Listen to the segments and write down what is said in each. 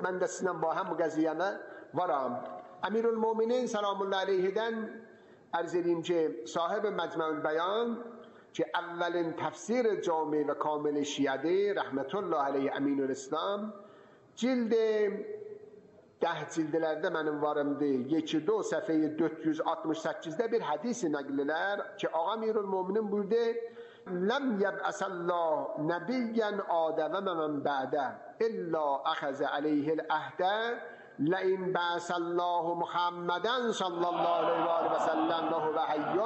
من دستم با هم قضیه ورام. امیرالمومنین سلام الله علیه'den عرض edeyim که صاحب مجمع البیان که اولین تفسیر جامع و کامل شیعه رحمت الله علیه امین الاسلام جلد 10 cildlərdə mənim varımdı 1-2 səhifəyə 468-də bir hadis nəqllər ki Ağa Emirülmöminin buyurdu ləm yəb'əsəllah nəbiyyən adəmə mən bə'də illa əxəzə aleyhil əhdə لئن بعث الله محمدا صلی الله علیه و سلم وهو حی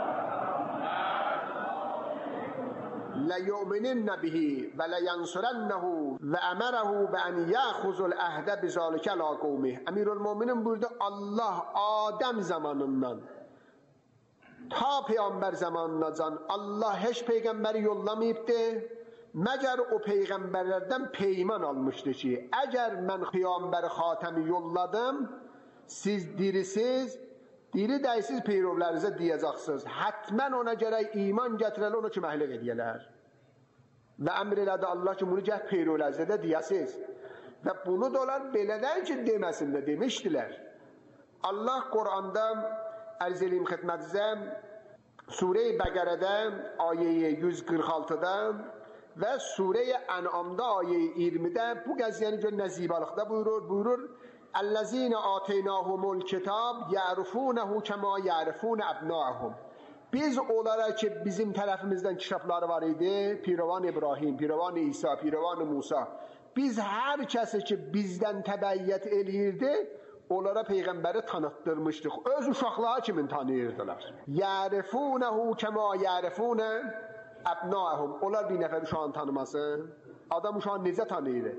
لیؤمنن به ولینصرنه وامره بان یاخذ العهد بذلک علی قومه. امیرالمومنین buyurdu Allah Adəm zamanından ta peyğəmbər zamanınacan Allah heç peyğəmbəri yollamayıbdı. Məgər o peyğəmbərlərdən peyman almışdı ki, əgər mən peyğəmbər xatəmi yolladım, siz dirisiz, diri dəysiz peyrovlərinizə deyəcəksiniz. Hətmən ona gərək iman gətirəli, ona köməklik edələr. Və əmr elədi Allah ki, bunu gəh peyrovlərinizə də deyəsiz. Və bunu da onlar belədən ki, deməsin də demişdilər. Allah Quranda ərz eləyim xidmətinizə Sure-i Bəqərədə ayə 146-da və Sure-i Ən'amda ayə 20-də bu qəziyyəni gör nəzibalıqda buyurur اَلَّذِينَ آتَيْنَاهُمُ الْكِتَابِ يَعْرِفُونَهُ كَمَا يَعْرِفُونَ أَبْنَاءَهُم. Biz onlara ki bizim tərəfimizdən kitabları var idi, Piravan İbrahim, Piravan İsa, Piravan Musa, biz hər kəsi ki bizdən təbəyyət eləyirdi, onlara Peyğəmbəri tanıtdırmışdıq. Öz uşaqları kimi tanıyırdılar. يَعْرِفُونَهُ كَمَا يَعْرِفُونَ أَبْنَاءَهُم. Onlar bir nəfər uşağını tanımasın. Adam uşağını necə tanıyır?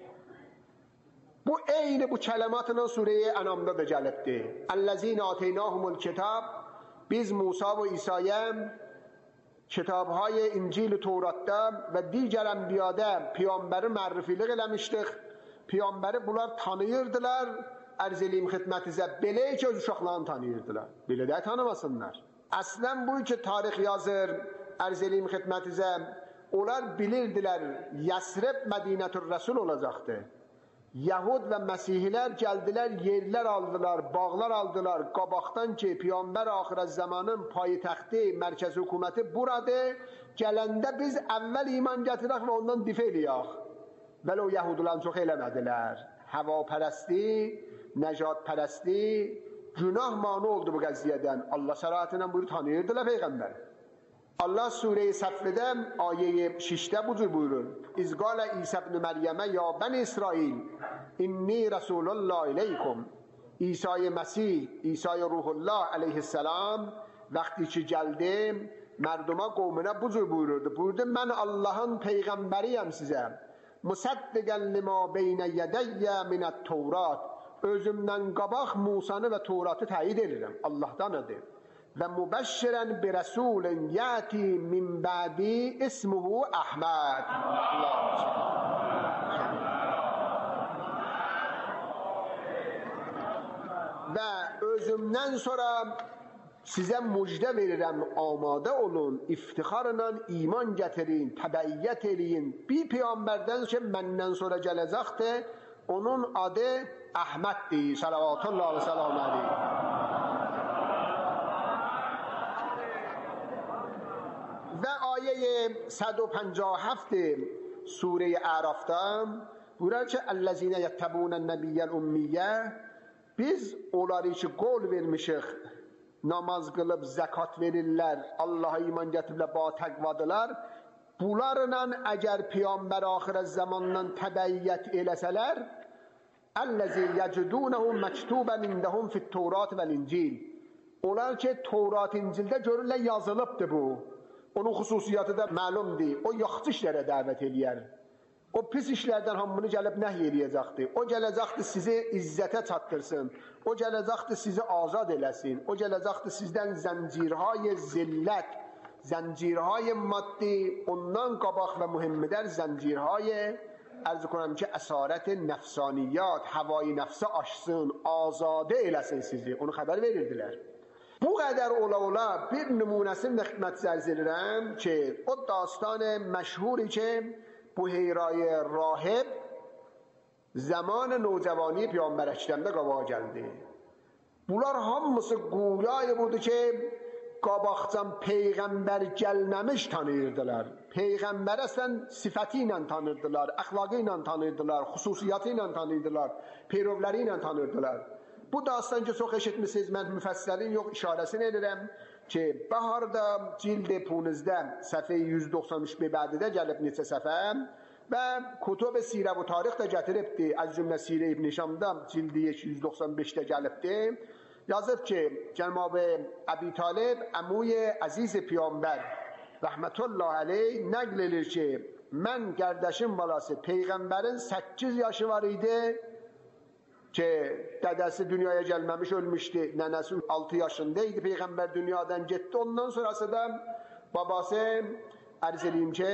Bu eyni bu kələmatla Sure-i Ən'amda da gəlibdir. اَلَّذِينَ آتَيْنَاهُمُ الْكِتَابِ Biz Musa və İsa'ya kitabهای İncil Tevratda və digər ənbiyada Peyğəmbəri mərrifilik eləmişdik. Peyğəmbəri bunlar tanıyırdılar. Ərz eləyim xidmətinizə belə ki öz uşaqlarını tanıyırdılar. Belə də tanımasınlar. Əslən bu ki tarix yazır, ərz eləyim xidmətinizə onlar bilirdilər Yəsrib Mədinətür Rəsul olacaqdı. Yahud və Məsihilər gəldilər, yerlər aldılar, bağlar aldılar. Qabaqdan ki Peyğəmbər axirət zamanın paytaxtı, mərkəzi hökuməti buradır. Gələndə biz əvvəl iman gətirək və ondan difə eləyək. Vəli o Yahuduların çox eləmədilər. Həvapərəsti, nəcatpərəsti, günah mani oldu bu qəziyyədən. Allah sərahətlə buyur tanıyırdılar Peyğəmbər. Allah Sure-i Səffədə ayə 6-də bu cür buyurur. İzqalə İsə ibn Məryəmə ya bən İsrail inni Rasulullah ileykum. İsa-i Məsih, İsa-i Ruhullah aleyhisselam vaxtı ki gəldi, mərduma qovmuna bu cür buyururdu. Buyurdu, mən Allahın Peyğəmbəriyəm sizə. Musaddiqən limə beynə yədəyyə minət Tevrat. Özümdən qabaq Musanı və Tevratı təyid edirəm. Allahdanıdır. Və mübəşşirən bi rəsulin yəti min bədi ismuhu Əhməd. Və özümdən sonra sizə müjdə verirəm, amadə olun, iftixarla iman gətirin, təbəyyət eləyin. Bir peyğəmbərdən ki məndən sonra gələcəkdir, onun adı Əhməddir. Səlavatullah və səlam əleyh. Və ayə 157 Sure-i Ərafda buyurur ki Əl-ləzinə yəttəbunən nəbiyyəl ümmiyyə. Biz onları ki qol vermişik, namaz qılıb zəkat verirlər, Allah'a iman gətiriblər, ba təqvadılar. Bunlarla əgər Peyğəmbər axirət zamandan təbəyyət eləsələr, Əl-ləzi yəcidunəhum məktubən indəhum fit-Tevrat vəl-İncil. Onlar ki Tevrat İncildə görürlər yazılıbdır bu. Onun xüsusiyyəti də məlumdur. O yaxşı işlərə dəvət eləyər. O pis işlərdən hamını gəlib nəhy eləyəcəkdir. O gələcəkdir sizi izzətə çatdırsın. O gələcəkdir sizi azad eləsin. O gələcəkdir sizdən zəncirhay zillət, zəncirhay maddi, ondan qabaq və mühimmidər zəncirhay ərz کنم ki əsarət nəfsaniyyat, havayı nəfsə aşsın, azadə eləsin sizi. Onu xəbər verirdilər. Bu qədər ola bir nümunəsini də xidmət zərz edirəm ki o dastان məşhuri ki Buheyrای راهب zaman nocavani Peygamber Ekrem'de qabağa gəldi. Bunlar hamısı güya budur ki, qabaqcan Peygamber gəlməmiş tanıyırdılar. Peygamber əslən sifəti ilə tanırdılar, əxlaqı ilə tanırdılar, xüsusiyyatı ilə tanırdılar, peyrovləri ilə tanırdılar. Bu dastan ki, çox eşitmişsiniz, mən müfəssəlin yox işarəsini edirəm ki, baharda cild 15-də səhifə 193 bədidə gəlib neçə səhifə və kutub sirə və tarix də gətiribdi. Az cümlə Sirə İbn Hişamda cildi 195-də gəlibdi. Yazıb ki, Cənab-ı Əbi Talib əmuy əziz Peyğəmbər rəhmətullah aleyh nəql edir ki, mən qardaşım balası Peyğəmbərin 8 yaşı var idi ki, dədəsi dünyaya gəlməmiş ölmüşdü, nənəsi 6 yaşında idi, Peyğəmbər dünyadan getdi. Ondan sonrası da babası ərz edeyim ki,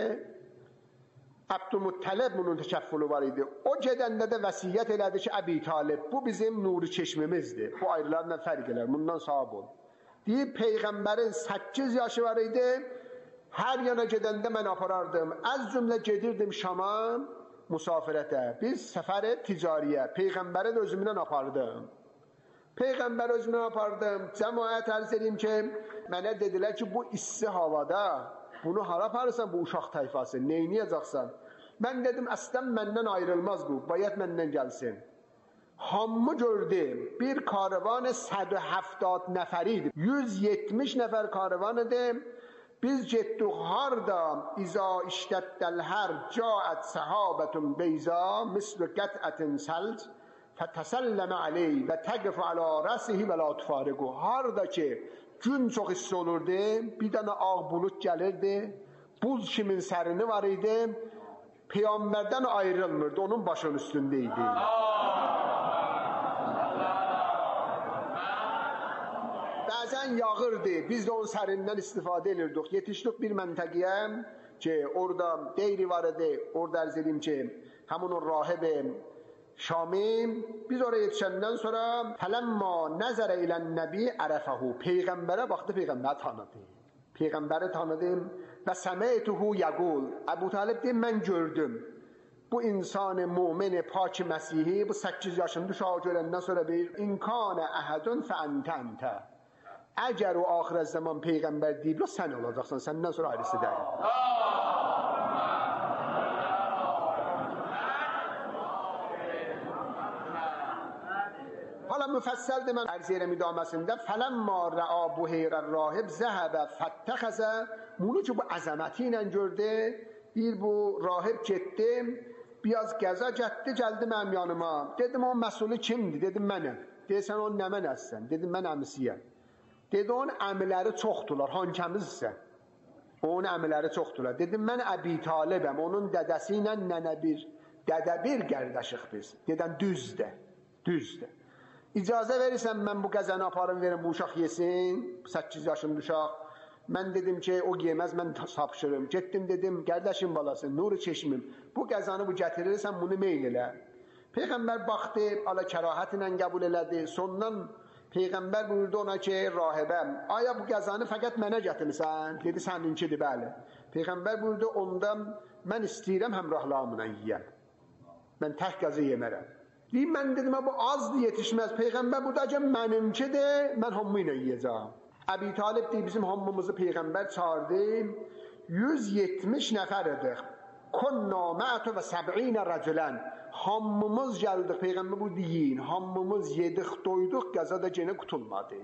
Abdülmuttalib bunun təkəffülü var idi. O gedəndə də vəsiyyət elədi ki, Əbi Talib, bu bizim nuru çeşmimizdir. Bu ayrılarla fərq elər, bundan sahib ol. Deyib, Peyğəmbərin 8 yaşı var idi, hər yana gedəndə mən aparardım. Az cümlə gedirdim Şama, musafirətə. Biz səfəri ticariyə, Peyğəmbəri də özümlə apardım. Peyğəmbər özümlə apardım. Cəmaət ərz edeyim ki, mənə dedilər ki, bu isti havada bunu hara aparırsan bu uşaq tayfası, neyniyəcəksən? Mən dedim, əslən məndən ayrılmaz bu, bayət məndən gəlsin. Hamı gördüm, bir karvan 170 nəfəriydi, 170 nəfər karvan idi. Biz getdik harda, İza iştəddəl hər caət səhabətun beyza, mislu qətətin səlc, fətəsəlləmə aleyh və təqif alə rəsihi və la tufariqu. Harda ki, gün çox hissi olurdu, bir dənə ağ bulut gəlirdi, buz kimin sərini var idi, Peyğəmbərdən ayrılmırdı, onun başının üstündə idi. Bəzən yağırdı, biz də onun sərindən istifadə edirdik. Yetişdik bir məntəqiyə ki, orada deyri var idi, orada ərz edeyim ki, həmin o rahib Şami, biz oraya yetişəndən sonra fələmma nəzərə ilən nəbi ərəfəhu, Peyğəmbərə baxdı, Peyğəmbərə tanıdı. Peyğəmbəri tanıdım və səməytuhu yəqul, Əbu Talib deyim, mən gördüm. Bu insanı mu'min pak Məsihi, bu 8 yaşında uşağı görəndən sonra bir imkanə əhədun fəəntə. Əgər o axirə zaman Peyğəmbər deyib, sən olacaqsan, səndən sonra ayrısı deyil. Hala müfəssəldir, mən ərz edirəm idaməsində fələmma rəa buheyrər rahib zəhəbə fəttəxəzə, bunu ki bu əzəməti ilə gördü, deyir bu rahib getdi, biraz qəza getdi, gəldi mənim yanıma. Dedim, o məsulü kimdir? Dedim, mənəm. Deyirsən, o nə mənəsən? Dedim, mən əmisiyəm. Dedi, onun əmiləri çoxdular, hankəmizsən. Onun əmiləri çoxdular. Dedim, mən Əbi Talibəm, onun dədəsi ilə nənə bir, dədə bir qardaşıq biz. Dedim, düzdür. İcazə verirsən, mən bu qəzəni aparım, verim, bu uşaq yesin, 8 yaşında uşaq. Mən dedim ki, o yeməz, mən sapışırım. Getdim, dedim, qardaşım balası, nuru çeşmim, bu qəzanı bu gətirirsən, bunu meyl elə. Peyğəmbər baxdı, ala kərahət ilə qəbul elədi. Sondan Peyğəmbər buyurdu ona ki, rahibəm, aya bu qəzanı fəqət mənə gətirsən? Dedi, səninkidir, bəli. Peyğəmbər buyurdu, ondan mən istəyirəm həmrahlarımla yiyəm. Mən tək qəzı yemərəm. Deyim, mən dedim, bu azdır, yetişməz. Peyğəmbər burada ki, mənimkidir, mən hamı ilə yiyəcəm. Əbi Talib deyib, bizim hamımızı Peyğəmbər çağırdı, 170 nəfər edik. Kunna mə'tu və 70 rəculən. Hamımız gəldik, Peyğəmbər bu deyin, hamımız yedik, doyduq, qəza da yenə qutulmadı.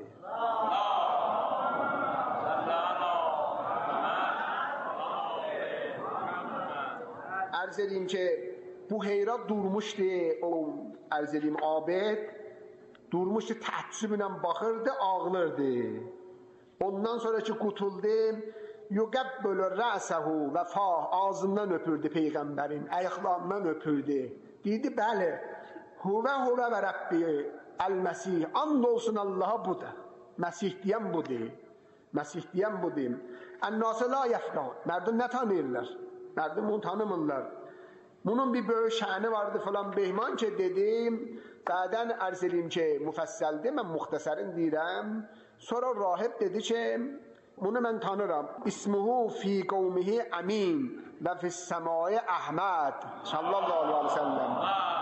Ərz edeyim ki, bu heyra durmuşdu, o ərz edeyim abid, durmuşdu, təəccüblə baxırdı, ağlırdı. Ondan sonra ki qutuldu, yuqəbbülü rəsəhu və fah, ağzından öpürdü Peyğəmbərin, ayaqlarından öpürdü. Deyirdi, bəli, huvə və Rəbbi əl-Məsih, and olsun Allaha budur. Məsih deyən budur. Məsih deyən budur. Ən-nası la yəfqan, mərdum nə tanıyırlar? Mərdum onu tanımırlar. Bunun bir böyük şəni vardı falan Behman ki dedim, bədən ərz edeyim ki, müfəssəldir, mən muxtəsərin deyirəm. Sonra rahib dedi ki, bunu mən tanıram. İsmuhu fi qavmihi əmin və fissəmaya Əhməd sallallahu aleyhi və səlləm.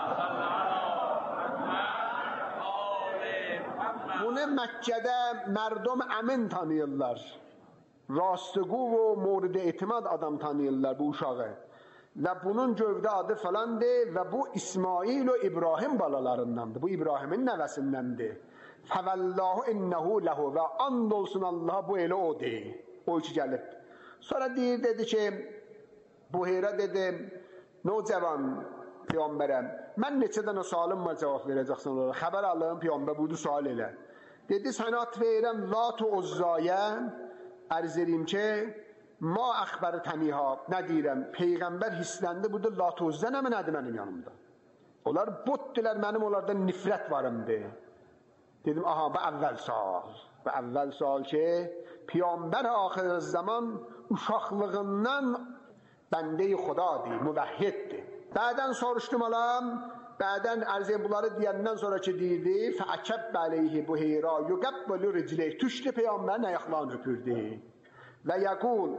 Bunu Məkkədə mərdum əmin tanıyırlar. Rastgو و مورد اعتماد adam tanıyırlar bu uşağı. Və bunun gövdə adı falandır və bu İsmail və İbrahim balalarındandır. Bu İbrahimin nəvəsindəndir. Fəvəllahu innəhu ləhu və and olsun Allaha bu elə odur. O ki gəlib. Sonra deyir, dedi ki, Buheyra dedi, Nocavan Peyğəmbərəm, mən neçə dənə sualım var, cavab verəcəksən onlara. Xəbər alım, Peyğəmbər buyurdu, sual elə. Dedi, sənə at verirəm Lat و Uzzaya, ərz edeyim ki, ma əxbəri təniha, nə deyirəm, Peyğəmbər hissləndi, burada Lat و Uzza nədir mənim yanımda? Onlar butdilər, mənim onlardan nifrət varımdır. Dedim, aha, bu əvvəl sual. Bu əvvəl sual ki, Peyğəmbər axir zaman uşaqlığından bəndə-i xudadır, müvəhhiddir. Bədən soruşdum alam, bədən ərz bunları deyəndən sonra ki deyirdi, fəəkəb əleyhi Buheyra yuqəbbəlü ricleyh, tüşdü Peyğəmbərin ayaqlarını öpürdü. Və yəqul,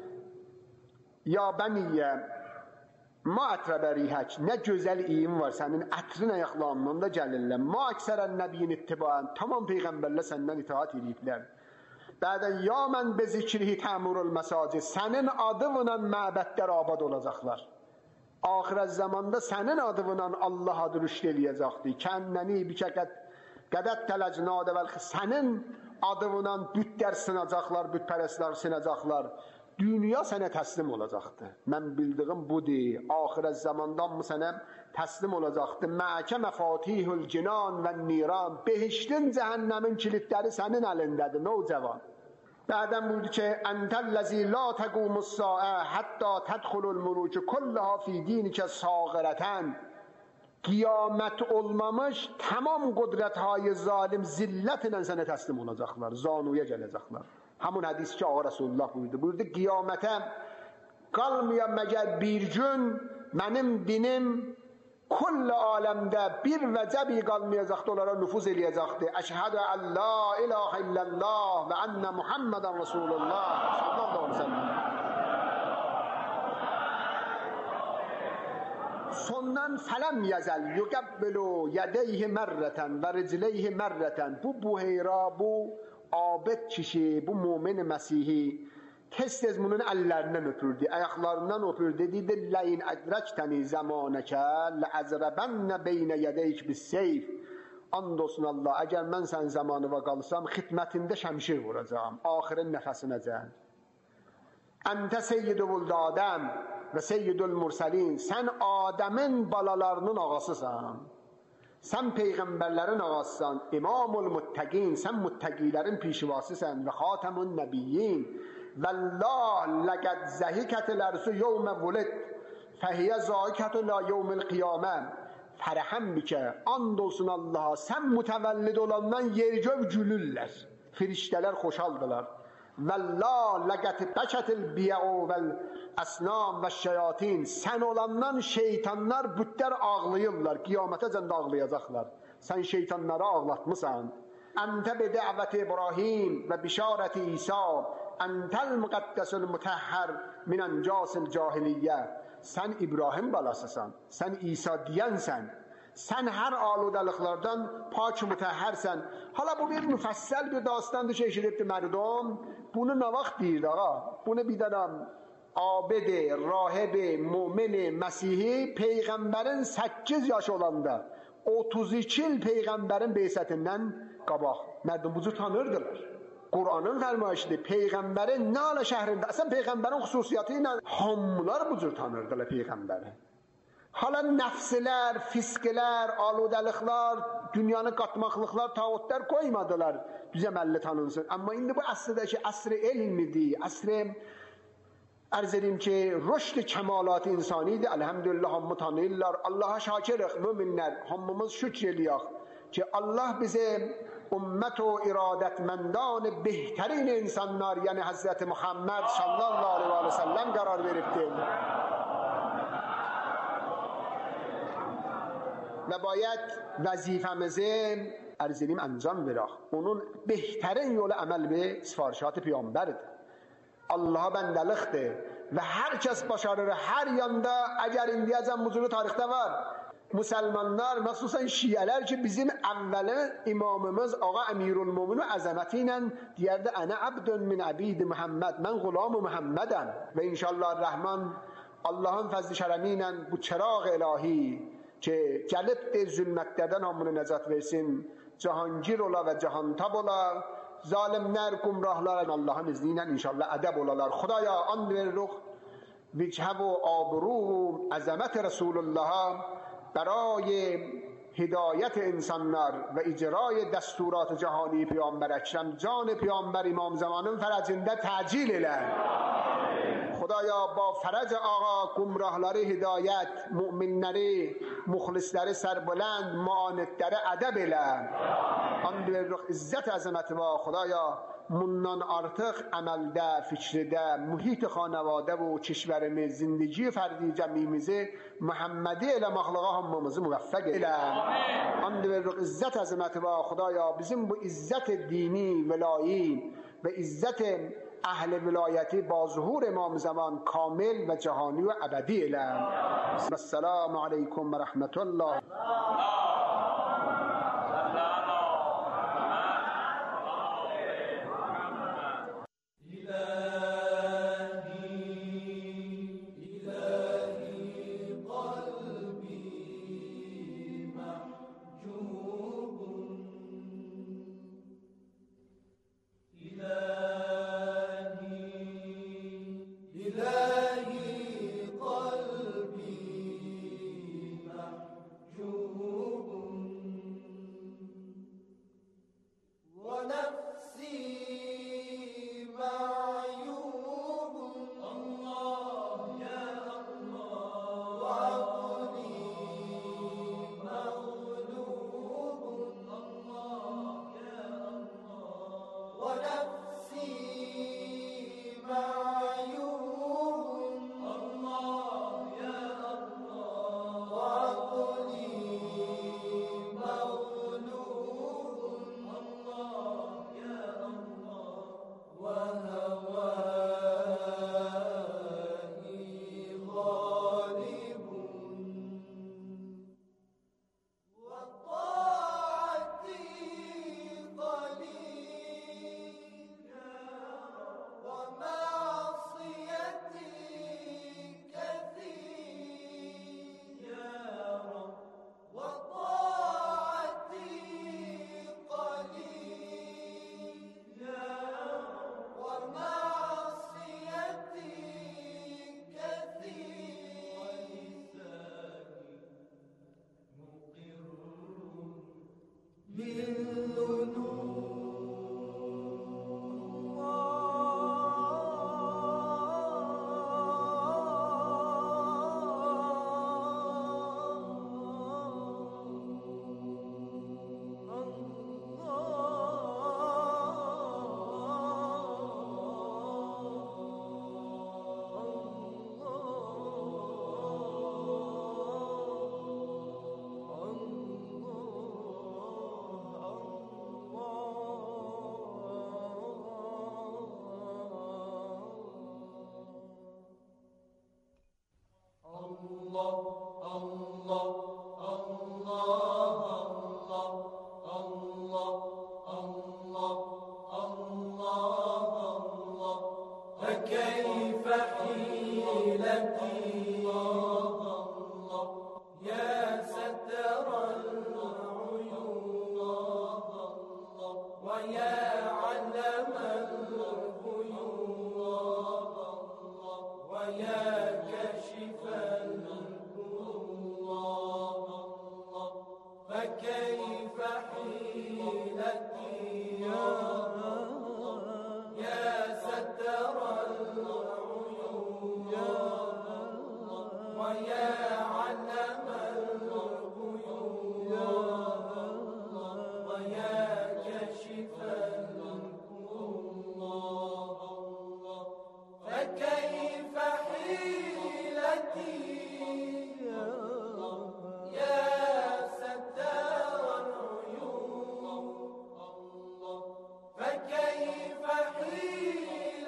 ya bəniyyə, ma ətrəbə rihək, nə gözəl iyim var sənin, ətrin ayaqlarından da gəlirlər. Ma əksərən nəbiyin ittibaan, tamam Peyğəmbərlə səndən itaat ediblər. Bədən, ya mən bezikrihi təmurul məsacid, sənin adınla məbədlər abad olacaqlar. Axirət zamanda sənin adınla Allah adı rüşd eləyəcəkdir. Kənnəni qədət tələcnadə vəlxi, sənin adınla bütlər sınacaqlar, bütpərəstlər sınacaqlar. Dünya sənə təslim olacaqdır. Mən bildiyim budur. Axirət zamanda mı sənə təslim olacaqdır. Məkə məfatihül cinan və niran. Behiştin, cəhənnəmin kilitləri sənin əlindədir, Nocavan. Bədən buyurdu ki, Əntəlləzi la təqumus-saə hətta tədxulul muluku kullaha fi dinikə sağirətən. Qiyamət olmamış, tamam qudrətهای zalim zillət ilə sənə təslim olacaqlar, zanuya gələcəklər. Həmin hədis ki, Ağa Rasulullah buyurdu. Buyurdu, qiyamətə qalmaya məgər bir gün mənim dinim kull aləmdə bir vəcəbi qalmayacaqdır, onlara nüfuz eləyəcəkdir. Əşhədə ən la ilahə illəllah və ənə Muhammedən Rasulullah sallallahu aleyhi ve sellem. Sondan fələm yəzəl yuqəbbilu yədeyhi mərrətən və ricleyhi mərrətən. Bu Buheyra, bu abid kişi, bu mümin Məsihi tez-tez bunun əllərindən öpürdü, ayaqlarından öpürdü, dedi, ləyin ədrəktəni zəmanəkə, ləəzrəbənnə beynə yədəyik bis-seyf. And olsun Allah, əgər mən sən zamanıva qalsam, xidmətində şəmşir vuracağım, axirin nəfəsinəcəm. Əntə seyyidul Adəm və seyyidul Mursəlin, sən Adəmin balalarının ağasısan. Sən Peyğəmbərlərin ağasısan, İmamul Muttəqin, sən muttəqilərin pişivasısan və xatəmun nəbiyyin. Vəllah ləqəd zəhikətil ərsu yevmə vulid fəhiyyə zahikətü la yevmil qiyamə. Fərəhəm bikə, and olsun Allaha, sən mütəvəllid olandan yergöv gülürlər, firiştələr xoşaldılar. Vəllah ləqəd bəkətil biyəu vəl əsnam və şəyatin, sən olandan şeytanlar bütlər ağlayırlar, qiyamətə cəndə ağlayacaqlar. Sən şeytanları ağlatmısan. Əntə bi dəvət İbrahim və bişarət İsa, əntəl müqəddəsül mütəhhər minən casil cahiliyyə. Sən İbrahim balasısan, sən İsa deyənsən, sən hər aludəliklərdən pak mütəhhərsən. Hala bu bir müfəssəl bir dastandır ki, eşidibdi mərdum. Bunu nə vaxt deyirdi ağa? Bunu bir dənəm abidi, rahibi, mümini, Məsihi Peyğəmbərin 8 yaş olanda 32 il Peyğəmbərin beysətindən qabaq. Mərdum bucu tanırdılar. Qur'anın fərmayışıdır. Peyğəmbərin Nalə şəhrində, əsən Peyğəmbərin xüsusiyyəti ilə hamılar bu cür tanırdılar Peyğəmbəri. Hala nəfsilər, fiskilər, aludəliklər, dünyanı qatmaqlıqlar, tağutlar qoymadılar bizə məlli tanınsın. Amma indi bu əsrdəki əsr-i elmidir, əsr-i ərz edeyim ki, rüşd kəmalat insanidir. Elhamdülillah hamı tanıyırlar. Allaha şakirıq, müminlər, hamımız şükr eləyək ki, Allah bizi ümmət o iradətməndan behterین insanlar, yəni Həzrəti Muhammed sallallahu aleyhi ve sellem qərar veribdir. Və bayət vəzifəmizi ərz edeyim əncam verək. Onun behterین yolu əməl və sifarişat-ı Peyğəmbərdir. Allaha bəndəlikdir və hər kəs başarır, hər yanda, əgər indiyəcən muzulu tarixdə var, Müsəlmanlar, xüsusən şiələr ki, bizim əvvəli imamımız Ağa Əmirülmöminin əzəməti ilə deyərdi, ənə abdun min abidi Muhammed, mən qulam-ı Muhammedəm və inşallah Rəhman Allahın fəzl-i kərəmi ilə bu çıraq ilahi ki, gəlibdir zülmətlərdən hamını nəcat versin, cahangir ola və cahantab ola, zalimlər, gumrahlar Allahın izni ilə inşallah ədəb olalar. Xudaya and veririk وجه و آبرو و عظمت رسول الله برای هدایت انسانlar و اجرای دستورات جهانی پیامبر اکرم جان پیامبر امام زمانın فرجinde تعجیل اله. خدایا با فرج آقا گمراهları hidayet, müminleri, muxlisleri سربلند, معاندları ادب اله. And veririk izzet azameti va خدایا mundan artıq əməldə, fikridə, mühit xanəvadə və kişvərimiz, zindigi fərdi cəmimizi Muhammedi elə məxluqa hamımızı müvəffəq elə. And veririk izzət əzəməti və Xudaya bizim bu izzət dini, velayi və izzət əhl-i vilayəti ba zuhur imam zaman kamil və cəhani və əbədi elə. Əssəlamu aleykum və rəhmətullah.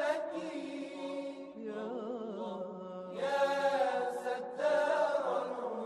يا ستار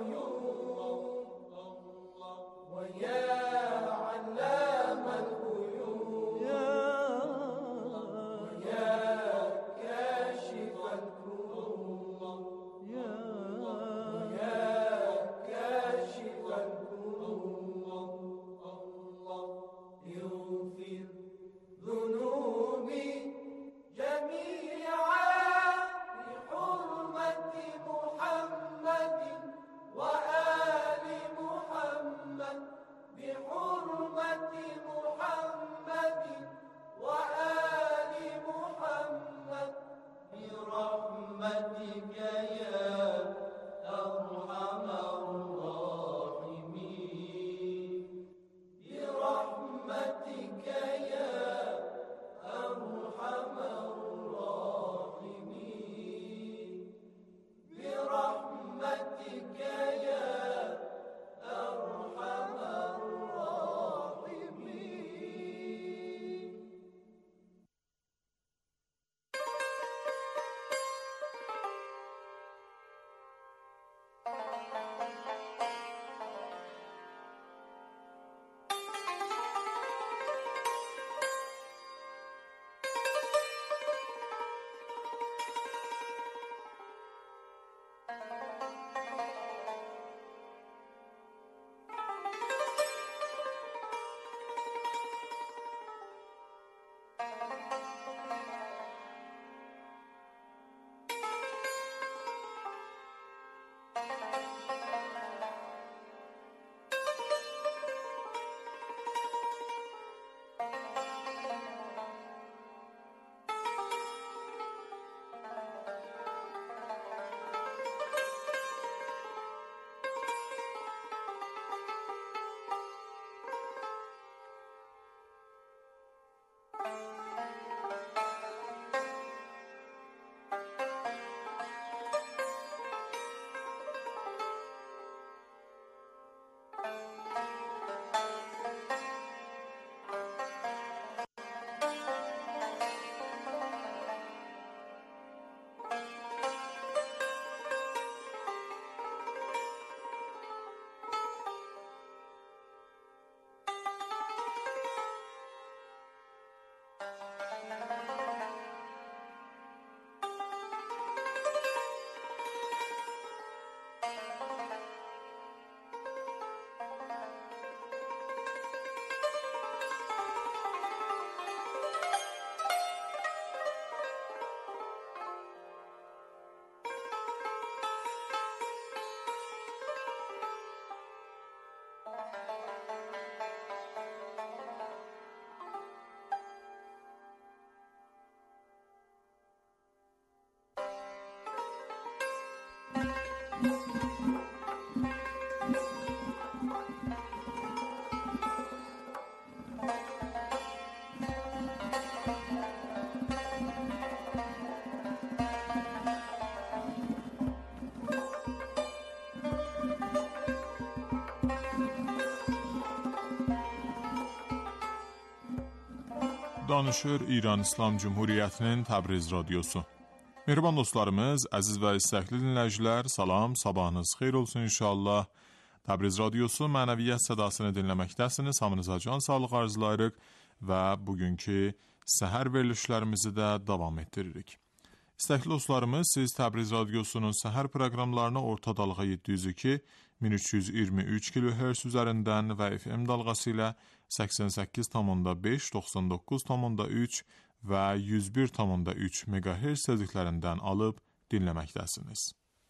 danışır İran İslam Cumhuriyyətinin Təbriz radiosu. Mehriban dostlarımız, əziz və istəkli dinləyicilər, salam, sabahınız xeyir olsun inşallah. Təbriz radiosu mənəviyyət sədasını dinləməkdəsiniz. Hamınıza can sağlıq arzulayırıq və bugünkü səhər verilişlərimizi də davam etdiririk. İstəkli dostlarımız, siz Təbriz radiosunun səhər proqramlarını orta dalğa 702, 1323 kHz üzərindən və FM dalğası ilə 88,5, 99,3 və 101,3 MHz tezliklərindən alıb dinləməkdəsiniz.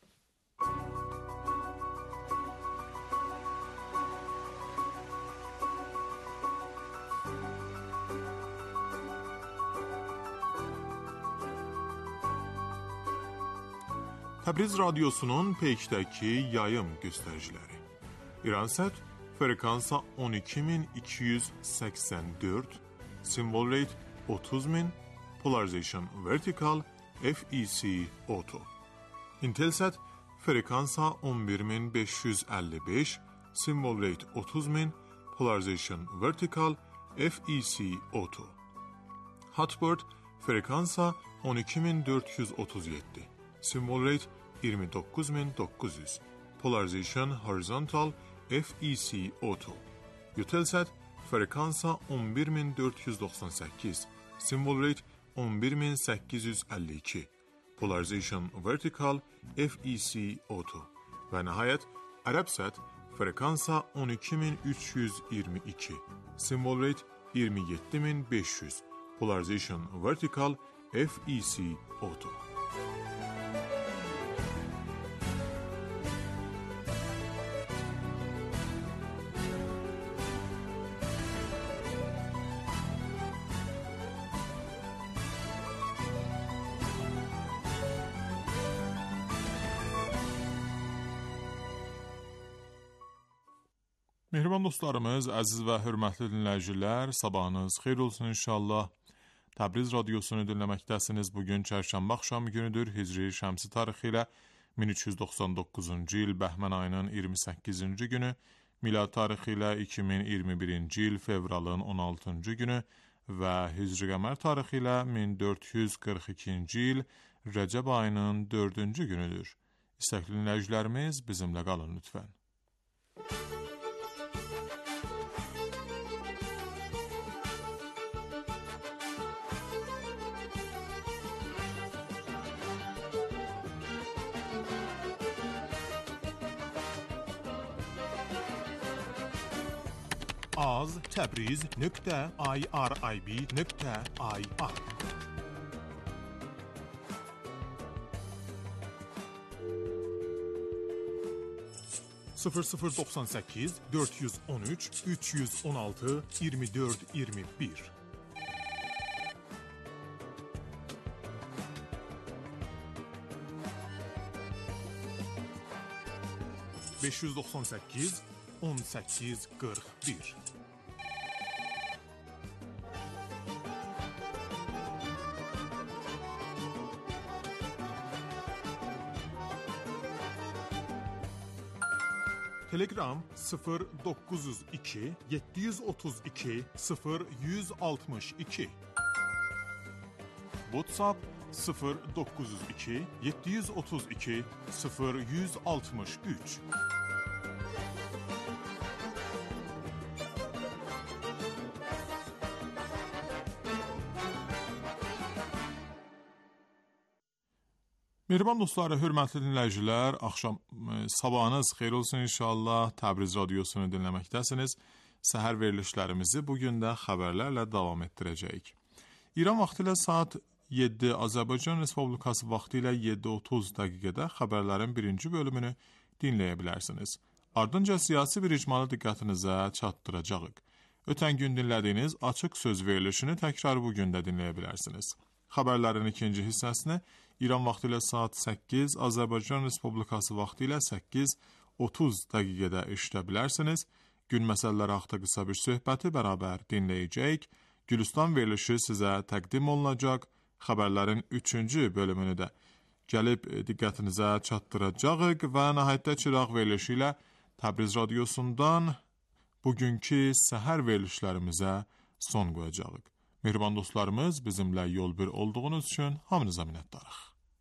Təbriz radiosunun peykdəki yayım göstəriciləri. İransat frekansa 12284, symbol rate 30000, polarization vertical, FEC auto. Intelsat frekansa 11555, symbol rate 30000, polarization vertical, FEC auto. Hotbird frekansa 12437, symbol rate 29900, polarization horizontal, FEC auto. Eutelsat frekansa 11498, symbol rate 11852, polarization vertical, FEC auto. Və nəhayət Arabsat frekansa 12322, symbol rate 27500, polarization vertical, FEC auto. Mehriban dostlarımız, əziz və hörmətli dinləyicilər, sabahınız xeyir olsun inşallah. Təbriz radiosunu dinləməkdəsiniz. Bugün çərşənbə axşamı günüdür. Hicri şəmsi tarixi ilə 1399-cu il Bəhmən ayının 28-ci günü, milad tarixi ilə 2021-ci il fevralın 16-cı günü və Hicri qəmər tarixi ilə 1442-ci il Rəcəb ayının 4-cü günüdür. İstəkli dinləyicilərimiz bizimlə qalın lütfən. az Təbriz.irib.ir 0098 413 316 24 21 598 18 41 Telegram 0902 732 0162 WhatsApp 0902 732 0163 Mehriban dostlar, hörmətli dinləyicilər, sabahınız xeyir olsun inşallah. Təbriz radiosunu dinləməkdəsiniz. Səhər verilişlərimizi bugün də xəbərlərlə davam etdirəcəyik. İran vaxtı ilə saat 7, Azərbaycan Respublikası vaxtı ilə 7:30 dəqiqədə xəbərlərin birinci bölümünü dinləyə bilərsiniz. Ardınca siyasi bir icmalı diqqətinizə çatdıracağıq. Ötən gün dinlədiyiniz açıq söz verilişini təkrar bugün də dinləyə bilərsiniz. Xəbərlərin ikinci hissəsini İran vaxtı ilə saat 8, Azərbaycan Respublikası vaxtı ilə 8:30 dəqiqədə eşidə bilərsiniz. Gün məsələləri haqda qısa bir söhbəti bərabər dinləyəcəyik. Gülüstan verilişi sizə təqdim olunacaq. Xəbərlərin 3-cü bölümünü də gəlib diqqətinizə çatdıracağıq və nəhayətdə çıraq verilişi ilə Təbriz radiosundan bugünkü səhər verilişlərimizə son qoyacağıq. Mehriban dostlarımız, bizimlə yol bir olduğunuz üçün hamınıza minnətdarıq.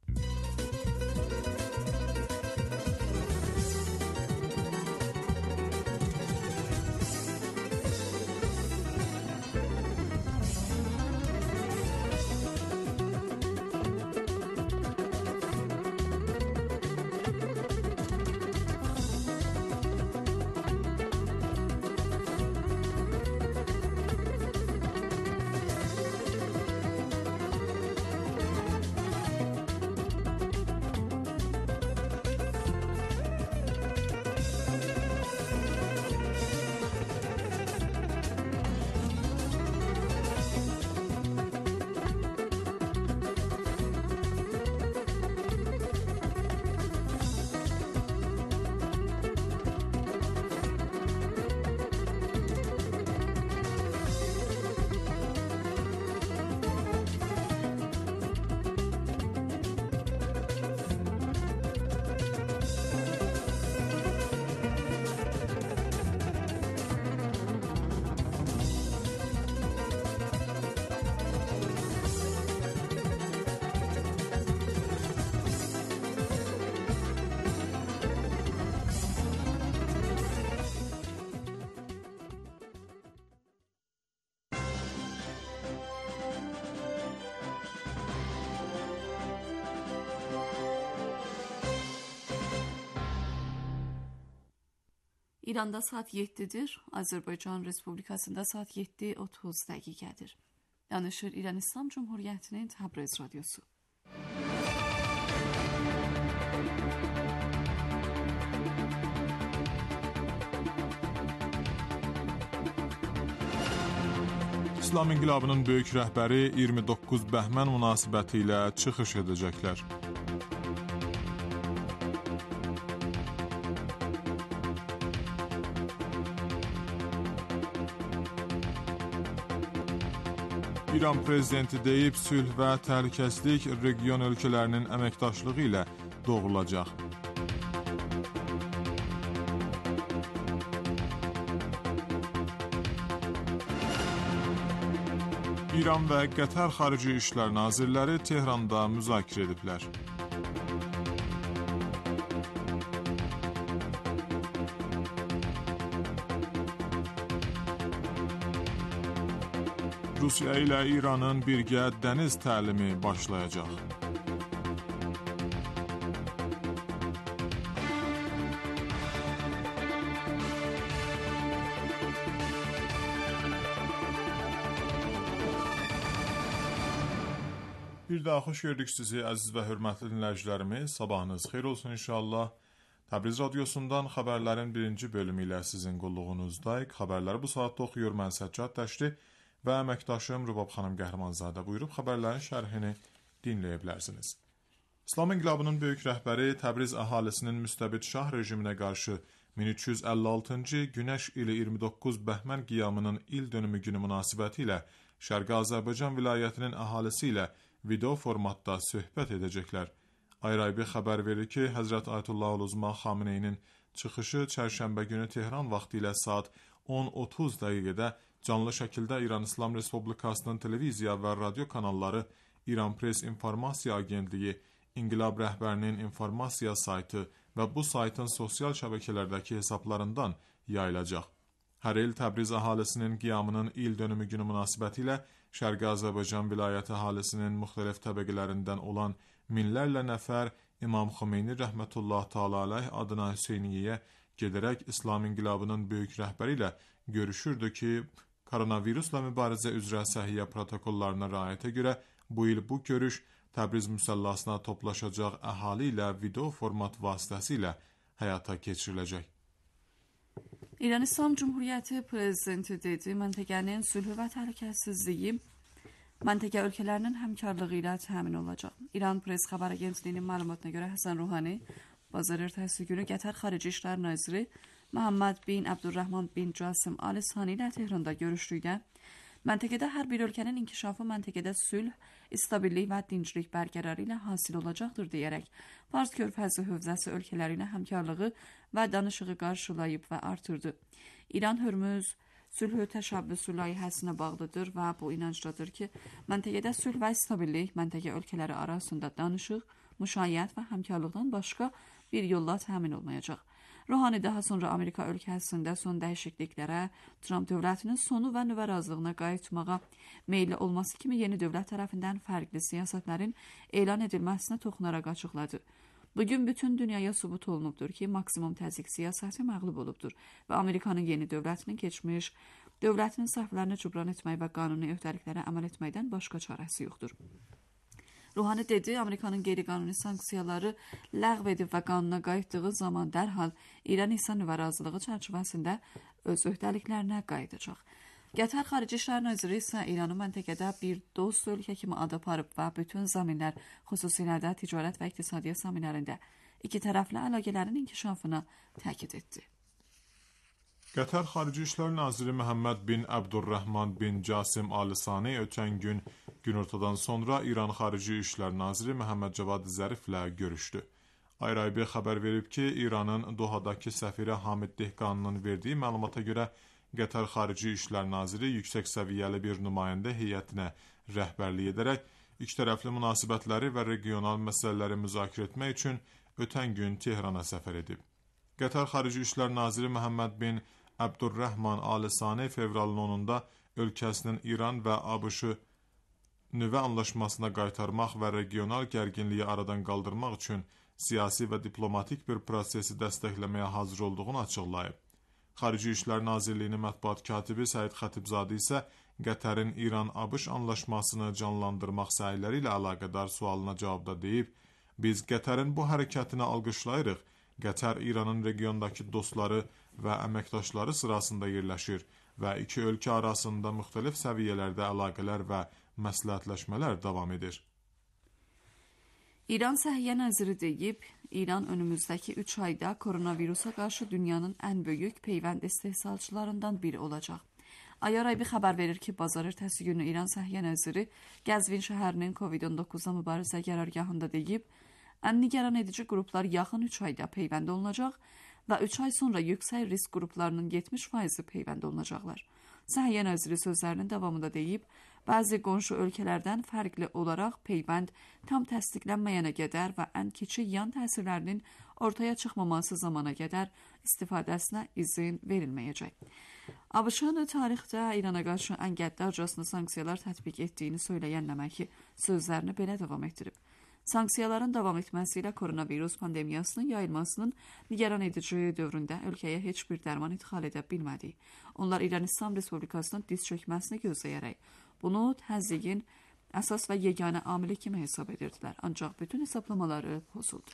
İranda saat 7'dir, Azərbaycan Respublikasında saat 7:30 dəqiqədir. Danışır İran İslam Cumhuriyyətinin Təbriz Radyosu. İslam İnqilabının böyük rəhbəri 29 bəhmən münasibəti ilə çıxış edəcəklər. İran prezidenti deyib, sülh və təhlükəsizlik region ölkələrinin əməkdaşlığı ilə doğrulacaq. İran və Qətər Xarici İşlər Nazirləri Tehranda müzakirə ediblər. Rusiya ilə İranın birgə dəniz təlimi başlayacaq. Bir daha xoş gördük sizi əziz və hörmətli dinləyicilərimiz. Sabahınız xeyir olsun inşallah. Təbriz Radyosundan xəbərlərin birinci bölümü ilə sizin qulluğunuzdayıq. Xəbərləri bu saatda oxuyur mən Səccad Təşri və əməkdaşım Rubab xanım Qəhrəmanzadə. Buyurub xəbərlərin şərhini dinləyə bilərsiniz. İslam İnqilabının böyük rəhbəri Təbriz əhalisinin müstəbid şah rejiminə qarşı 1356-cı Günəş ili 29 Bəhmən qiyamının il dönümü günü münasibəti ilə Şərqi Azərbaycan vilayətinin əhalisi ilə video formatda söhbət edəcəklər. Ayraybi xəbər verir ki, Həzrət Ayətullah Uluzma Xameneyinin çıxışı çərşənbə günü Tehran vaxtı ilə saat 10:30 dəqiqədə canlı şəkildə İran İslam Respublikasının televiziya və radio kanalları, İran Press İnformasiya Agentliyi, İnqilab rəhbərinin informasiya saytı və bu saytın sosial şəbəkələrdəki hesablarından yayılacaq. Hər il Təbriz əhalisinin qiyamının il dönümü günü münasibəti ilə Şərqi Azərbaycan vilayəti əhalisinin müxtəlif təbəqələrindən olan minlərlə nəfər İmam Xomeyni rəhmətullah təala aleyh adına Hüseyniyyəyə gedərək İslam İnqilabının böyük rəhbəri ilə görüşürdü ki, koronavirusla mübarizə üzrə səhiyyə protokollarına riayətə görə bu il bu görüş Təbriz müsəllasına toplaşacaq əhali ilə video format vasitəsilə həyata keçiriləcək. İran İslam Cumhuriyyəti prezidenti dedi, məntəqənin sülhü və təhlükəsizliyi məntəqə ölkələrinin həmkarlığı ilə təmin olacaq. İran Press xəbər agentliyinin məlumatına görə Həsən Ruhani bazar ertəsi günü Qətər Xarici İşlər Naziri Məhəmməd bin Abdurrahman bin Casım Ali Sani ilə Tehranda görüşdükdə məntəqədə hər bir ölkənin inkişafı məntəqədə sülh, stabillik və dinclik bərqərarı ilə hasil olacaqdır deyərək Fars körfəzi hövzəsi ölkələri ilə həmkarlığı və danışığı qarşılayıb və artırdı. İran Hörmüz sülhü təşəbbüsü layihəsinə bağlıdır və bu inancdadır ki, məntəqədə sülh və stabillik məntəqə ölkələri arasında danışıq, müşayiət və həmkarlıqdan başqa bir yolla təmin olmayacaq. Ruhani daha sonra Amerika ölkəsində son dəyişikliklərə, Trump dövlətinin sonu və nüvə razılığına qayıtmağa meyilli olması kimi yeni dövlət tərəfindən fərqli siyasətlərin elan edilməsinə toxunaraq açıqladı. Bugün bütün dünyaya sübut olunubdur ki, maksimum təzyiq siyasəti məğlub olubdur və Amerikanın yeni dövlətinin keçmiş, dövlətinin səhvlərini cübran etmək və qanuni öhdəliklərə əməl etməkdən başqa çarəsi yoxdur. Ruhani dedi, Amerikanın qeyri-qanuni sanksiyaları ləğv edib və qanuna qayıtdığı zaman dərhal İran isə nüvə razılığı çərçivəsində öz öhdəliklərinə qayıdacaq. Qətər Xarici İşlər Naziri isə İranı məntəqədə bir dost ölkə kimi ad aparıb və bütün zəminlər, xüsusilə də ticarət və iqtisadiyyat zəminlərində iki tərəfli əlaqələrin inkişafına təkid etdi. Qətər Xarici İşlər Naziri Məhəmməd bin Əbdurrəhman bin Casim Alisani ötən gün günortadan sonra İran Xarici İşlər Naziri Məhəmməd Cavad Zəriflə görüşdü. Ayrı-ayrı xəbər verib ki, İranın Dohadakı səfiri Hamid Dehqanının verdiyi məlumata görə Qətər Xarici İşlər Naziri yüksək səviyyəli bir nümayəndə heyətinə rəhbərlik edərək ikitərəfli münasibətləri və regional məsələləri müzakirə etmək üçün ötən gün Tehrana səfər edib. Qətər Xarici İşlər Naziri Məhəmməd bin Əbdurrəhman Alisani fevralın 10-da ölkəsinin İran və ABŞ-ı nüvə anlaşmasına qaytarmaq və regional gərginliyi aradan qaldırmaq üçün siyasi və diplomatik bir prosesi dəstəkləməyə hazır olduğunu açıqlayıb. Xarici İşlər Nazirliyinin mətbuat katibi Səid Xətibzadə isə Qətərin İran-ABŞ anlaşmasını canlandırmaq səyləri ilə əlaqədar sualına cavabda deyib, biz Qətərin bu hərəkətini alqışlayırıq. Qətər İranın regiondakı dostları və əməkdaşları sırasında yerləşir və iki ölkə arasında müxtəlif səviyyələrdə əlaqələr və məsləhətləşmələr davam edir. İran Səhiyyə Naziri deyib, İran önümüzdəki 3 ayda koronavirusa qarşı dünyanın ən böyük peyvənd istehsalçılarından biri olacaq. Ayaraybi xəbər verir ki, bazar ertəsi günü İran Səhiyyə Naziri Qəzvin şəhərinin COVID-19-la mübarizə qərargahında deyib, ən nigaran edici qruplar yaxın 3 ayda peyvənd olunacaq və 3 ay sonra yüksək risk qruplarının 70% peyvənd olunacaqlar. Səhiyyə Naziri sözlərinin davamında deyib, bəzi qonşu ölkələrdən fərqli olaraq peyvənd tam təsdiqlənməyənə qədər və ən kiçik yan təsirlərinin ortaya çıxmaması zamana qədər istifadəsinə izin verilməyəcək. ABŞ-ın tarixdə İrana qarşı ən qəddarcasına sanksiyalar tətbiq etdiyini söyləyən Nəməki sözlərini belə davam etdirib. Sanksiyaların davam etməsi ilə koronavirus pandemiyasının yayılmasının nigaran edici dövründə ölkəyə heç bir dərman idxal edə bilmədi. Onlar İran İslam Respublikasının diz çökməsini gözləyərək bunu təzyiqin əsas və yeganə amili kimi hesab edirdilər. Ancaq bütün hesablamaları pozuldu.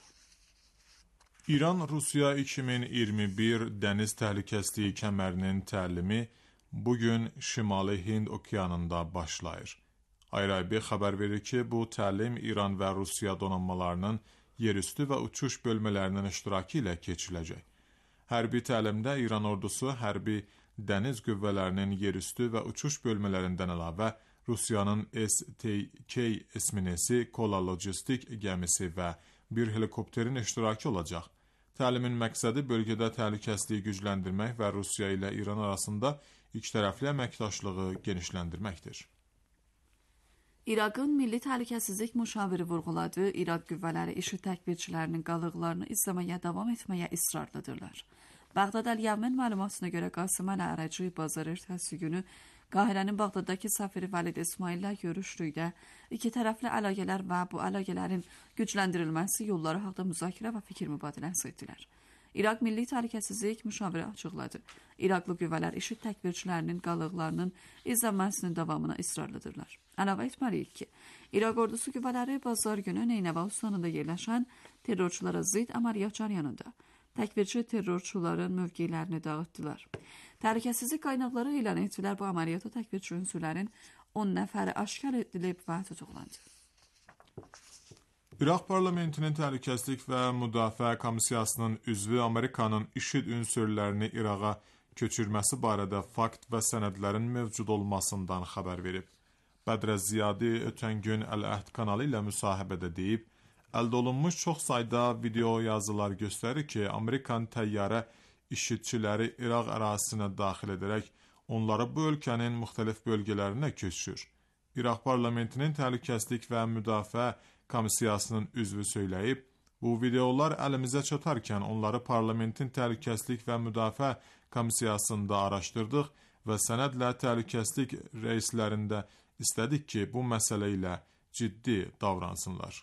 İran-Rusiya 2021 dəniz təhlükəsizliyi kəmərinin təlimi bugün Şimali Hind okeanında başlayır. Ayrı-ayrı xəbər verir ki, bu təlim İran və Rusiya donanmalarının yerüstü və uçuş bölmələrinin iştirakı ilə keçiriləcək. Hərbi təlimdə İran ordusu hərbi dəniz qüvvələrinin yerüstü və uçuş bölmələrindən əlavə Rusiyanın STK esminesi, Kola Logistik gəmisi və bir helikopterin iştirakı olacaq. Təlimin məqsədi bölgədə təhlükəsizliyi gücləndirmək və Rusiya ilə İran arasında ikitərəfli əməkdaşlığı genişləndirməkdir. İraqın Milli Təhlükəsizlik Müşaviri vurğuladı, İraq qüvvələri IŞİD təkfirçilərinin qalıqlarını izləməyə davam etməyə israrlıdırlar. Bağdad Əl-Yəmin məlumatına görə Qasım Əl-Ərəci bazar ertəsi günü Qahirənin Bağdaddakı səfiri Valid İsmaillə görüşdükdə iki tərəfli əlaqələr və bu əlaqələrin gücləndirilməsi yolları haqqında müzakirə və fikir mübadiləsi etdilər. İraq Milli Təhlükəsizlik Müşaviri açıqladı. İraqlı qüvvələr IŞİD təkfirçilərinin qalıqlarının izlənməsinin davamına israrlıdırlar. Əlavə etməliyik ki, İraq ordusu qüvvələri bazar günü Neynəva Ustanında yerləşən terrorçulara zid əməliyyat cəryanında təkfirçi terrorçuların mövqelərini dağıtdılar. Təhlükəsizlik qaynaqları elan etdilər, bu əməliyyata təkfirçi ünsürlərin 10 nəfəri aşkar edilib və tutuqlandı. İraq parlamentinin Təhlükəsizlik və Müdafiə Komissiyasının üzvü Amerikanın IŞİD ünsürlərini İraqa köçürməsi barədə fakt və sənədlərin mövcud olmasından xəbər verib. Bədrə Ziyadi ötən gün Əl-Əhd kanalı ilə müsahibədə deyib, əldə olunmuş çox sayda video yazılar göstərir ki, Amerikan təyyarə IŞİDçiləri İraq ərazisinə daxil edərək onları bu ölkənin müxtəlif bölgələrinə köçür. İraq parlamentinin təhlükəsizlik və müdafiə komissiyasının üzvü söyləyib, bu videolar əlimizə çatarkən onları parlamentin təhlükəsizlik və müdafiə komissiyasında araşdırdıq və sənədlə təhlükəsizlik rəislərində istədik ki, bu məsələ ilə ciddi davransınlar.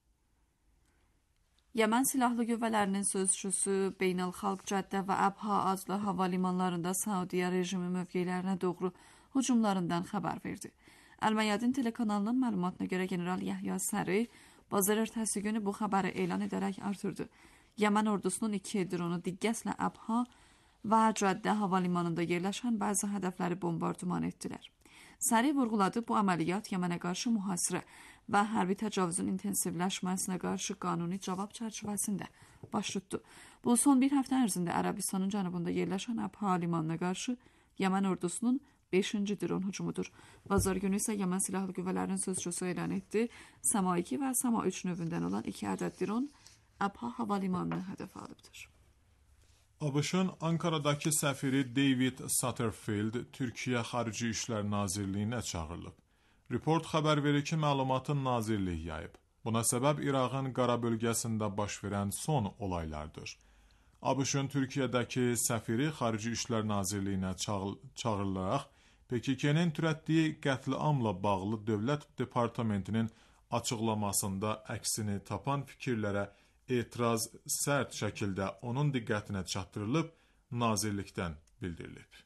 Yemen Silahlı Qüvvələrinin sözçüsü Beynəlxalq Cəddə və Əbha adlı hava limanlarında Saudiya rejimi mövqelərinə doğru hücumlarından xəbər verdi. Əl-Məyadin telekanalının məlumatına görə General Yahya Səri bazar ertəsi günü bu xəbəri elan edərək artırdı. Yemen ordusunun 2 dronu diqqətlə Əbha və Cəddə hava limanında yerləşən bəzi hədəfləri bombardıman etdilər. Səri vurğuladı, bu əməliyyat Yemenə qarşı mühasirə və hərbi təcavüzün intensivləşməsinə qarşı qanuni cavab çərçivəsində baş tutdu. Bu son bir həftə ərzində Ərəbistanın cənubunda yerləşən Əbha limanına qarşı Yemen ordusunun 5-ci dron hücumudur. Bazar günü isə Yemen Silahlı Qüvvələrinin sözçüsü elan etdi. Sama 2 və Sama 3 növündən olan 2 ədəd dron Əbha hava limanını hədəf alıbdır. ABŞ-ın Ankaradakı səfiri David Satterfield Türkiyə Xarici İşlər Nazirliyinə çağırılıb. Report xəbər verir ki, məlumatın nazirlik yayıb. Buna səbəb İraqın qara bölgəsində baş verən son olaylardır. ABŞ-ın Türkiyədəki səfiri Xarici İşlər Nazirliyinə çağırılaraq PKK-nin törətdiyi qətliamla bağlı Dövlət Departamentinin açıqlamasında əksini tapan fikirlərə etiraz sərt şəkildə onun diqqətinə çatdırılıb, nazirlikdən bildirilib.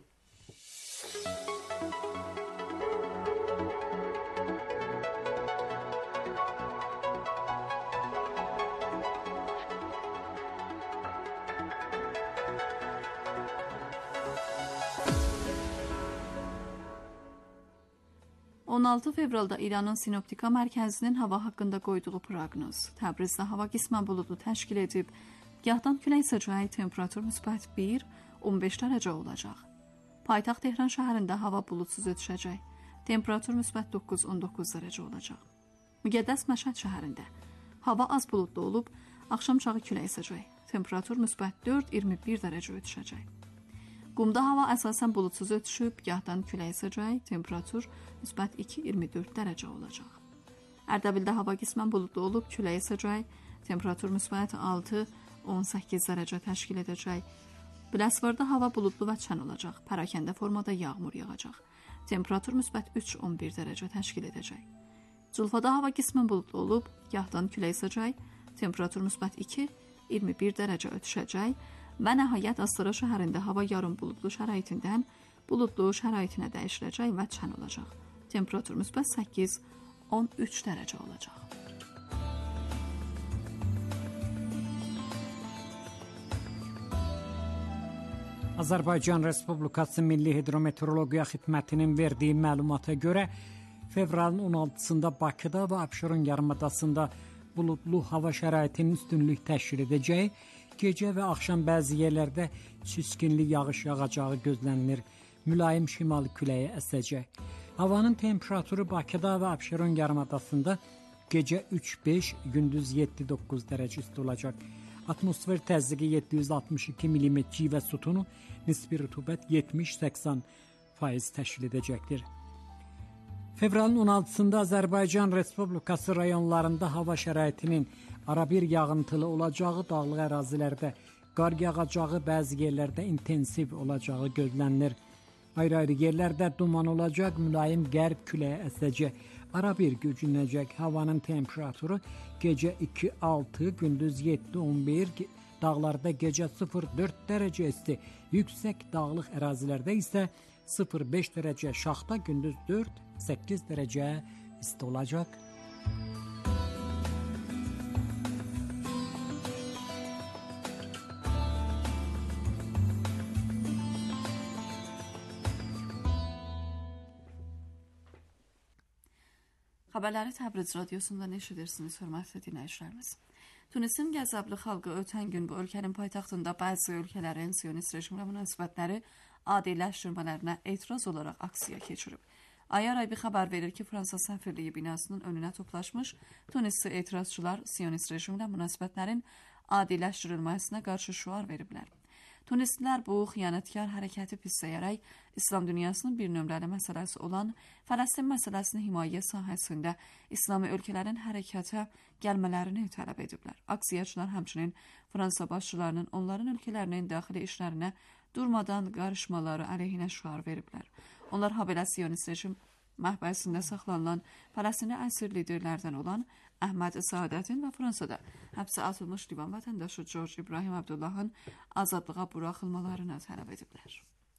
On 16 fevralda İranın Sinoptika Mərkəzinin hava haqqında qoyduğu proqnoz Təbrizdə hava qismən buludlu təşkil edib, gahdan külək əsəcək, temperatur müsbət 1-15 dərəcə olacaq. Paytaxt Tehran şəhərində hava buludsuz ötüşəcək, temperatur müsbət 9-19 dərəcə olacaq. Müqəddəs Məşhəd şəhərində hava az buludlu olub, axşam çağı külək əsəcək, temperatur müsbət 4-21 dərəcə ötüşəcək. Qumda hava əsasən buludsuz ötüşüb, gahdan külək əsəcək, temperatur müsbət 2-24 dərəcə olacaq. Ərdəbildə hava qismən buludlu olub, külək əsəcək, temperatur müsbət 6-18 dərəcə təşkil edəcək. Biləsuvarda hava buludlu və çən olacaq, pərakəndə formada yağmur yağacaq. Temperatur müsbət 3-11 dərəcə təşkil edəcək. Culfada hava qismən buludlu olub, gahdan külək əsəcək, temperatur müsbət 2-21 dərəcə ötüşəcək. Və nəhayət Astara şəhərində hava yarım buludlu şəraitindən buludlu şəraitinə dəyişiləcək və çən olacaq. Temperatur müsbət 8-13 dərəcə olacaq. Azərbaycan Respublikası Milli Hidrometeorologiya Xidmətinin verdiyi məlumata görə fevralın 16-sında Bakıda və Abşeron yarımadasında buludlu hava şəraitinin üstünlük təşkil edəcəyi, gecə və axşam bəzi yerlərdə çiskinli yağış yağacağı gözlənilir. Mülayim şimali küləyi əsəcək. Havanın temperaturu Bakıda və Abşeron yarımadasında gecə 3-5, gündüz 7-9 dərəcə isti olacaq. Atmosfer təzyiqi 762 mm və sütunu nisbi rütubət 70-80% təşkil edəcəkdir. Fevralın 16-sında Azərbaycan Respublikası rayonlarında hava şəraitinin arabir yağıntılı olacağı, dağlıq ərazilərdə qar yağacağı, bəzi yerlərdə intensiv olacağı gözlənilir. Ayrı-ayrı yerlərdə duman olacaq, mülayim qərb küləyi əsəcək, arabir güclənəcək. Havanın temperaturu gecə 2-6, gündüz 7-11, dağlarda gecə 0-4 dərəcə isti, yüksək dağlıq ərazilərdə isə 0-5 dərəcə şaxta, gündüz 4-8 dərəcə isti olacaq. Xəbərləri Təbriz radiosundan eşidirsiniz, hörmətli dinləyicilərimiz. Tunisin qəzəbli xalqı ötən gün bu ölkənin paytaxtında bəzi ölkələrin sionist rejimlə münasibətləri adiləşdirmələrinə etiraz olaraq aksiya keçirib. Ayaraybi xəbər verir ki, Fransa səfirliyi binasının önünə toplaşmış Tunisli etirazçılar sionist rejimlə münasibətlərin adiləşdirilməsinə qarşı şüar veriblər. Tunistlər bu xiyanətkar hərəkəti pisləyərək İslam dünyasının bir nömrəli məsələsi olan Fələstin məsələsini himayə sahəsində İslami ölkələrin hərəkətə gəlmələrini tələb ediblər. Aksiyaçılar həmçinin Fransa başçılarının onların ölkələrinin daxili işlərinə durmadan qarışmaları əleyhinə şüar veriblər. Onlar habelə Siyonist rejim məhbəsində saxlanılan Fələstinli əsir liderlərdən olan Əhməd Saadətin və Fransada həbsə atılmış Livan vətəndaşı George İbrahim Abdullahın azadlığa buraxılmalarını tələb ediblər.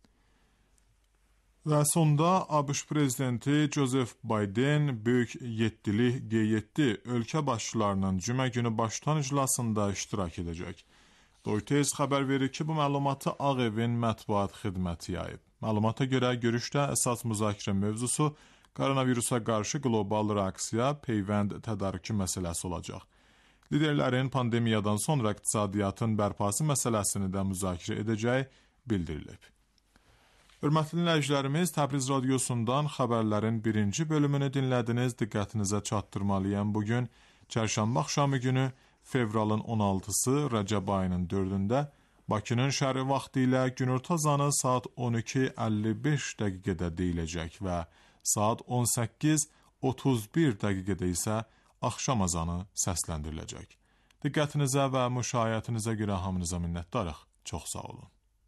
Və sonda ABŞ prezidenti Joseph Biden böyük yeddili G7 ölkə başçılarının cümə günü başdan iclasında iştirak edəcək. Reuters xəbər verir ki, bu məlumatı Ağ Evin mətbuat xidməti yayıb. Məlumata görə görüşdə əsas müzakirə mövzusu koronavirusa qarşı qlobal reaksiya, peyvənd tədarükü məsələsi olacaq. Liderlərin pandemiyadan sonra iqtisadiyyatın bərpası məsələsini də müzakirə edəcəyi bildirilib. Hörmətli dinləyicilərimiz, Təbriz radiosundan xəbərlərin birinci bölümünü dinlədiniz. Diqqətinizə çatdırmalıyam. Bugün çərşənbə axşamı günü fevralın 16-sı Rəcəb ayının 4-də Bakının şəhəri vaxtı ilə günorta azanı saat 12:55 dəqiqədə deyiləcək və saat 18:31 dəqiqədə isə axşam azanı səsləndiriləcək. Diqqətinizə və müşahiyyətinizə görə hamınıza minnətdarıq. Çox sağ olun.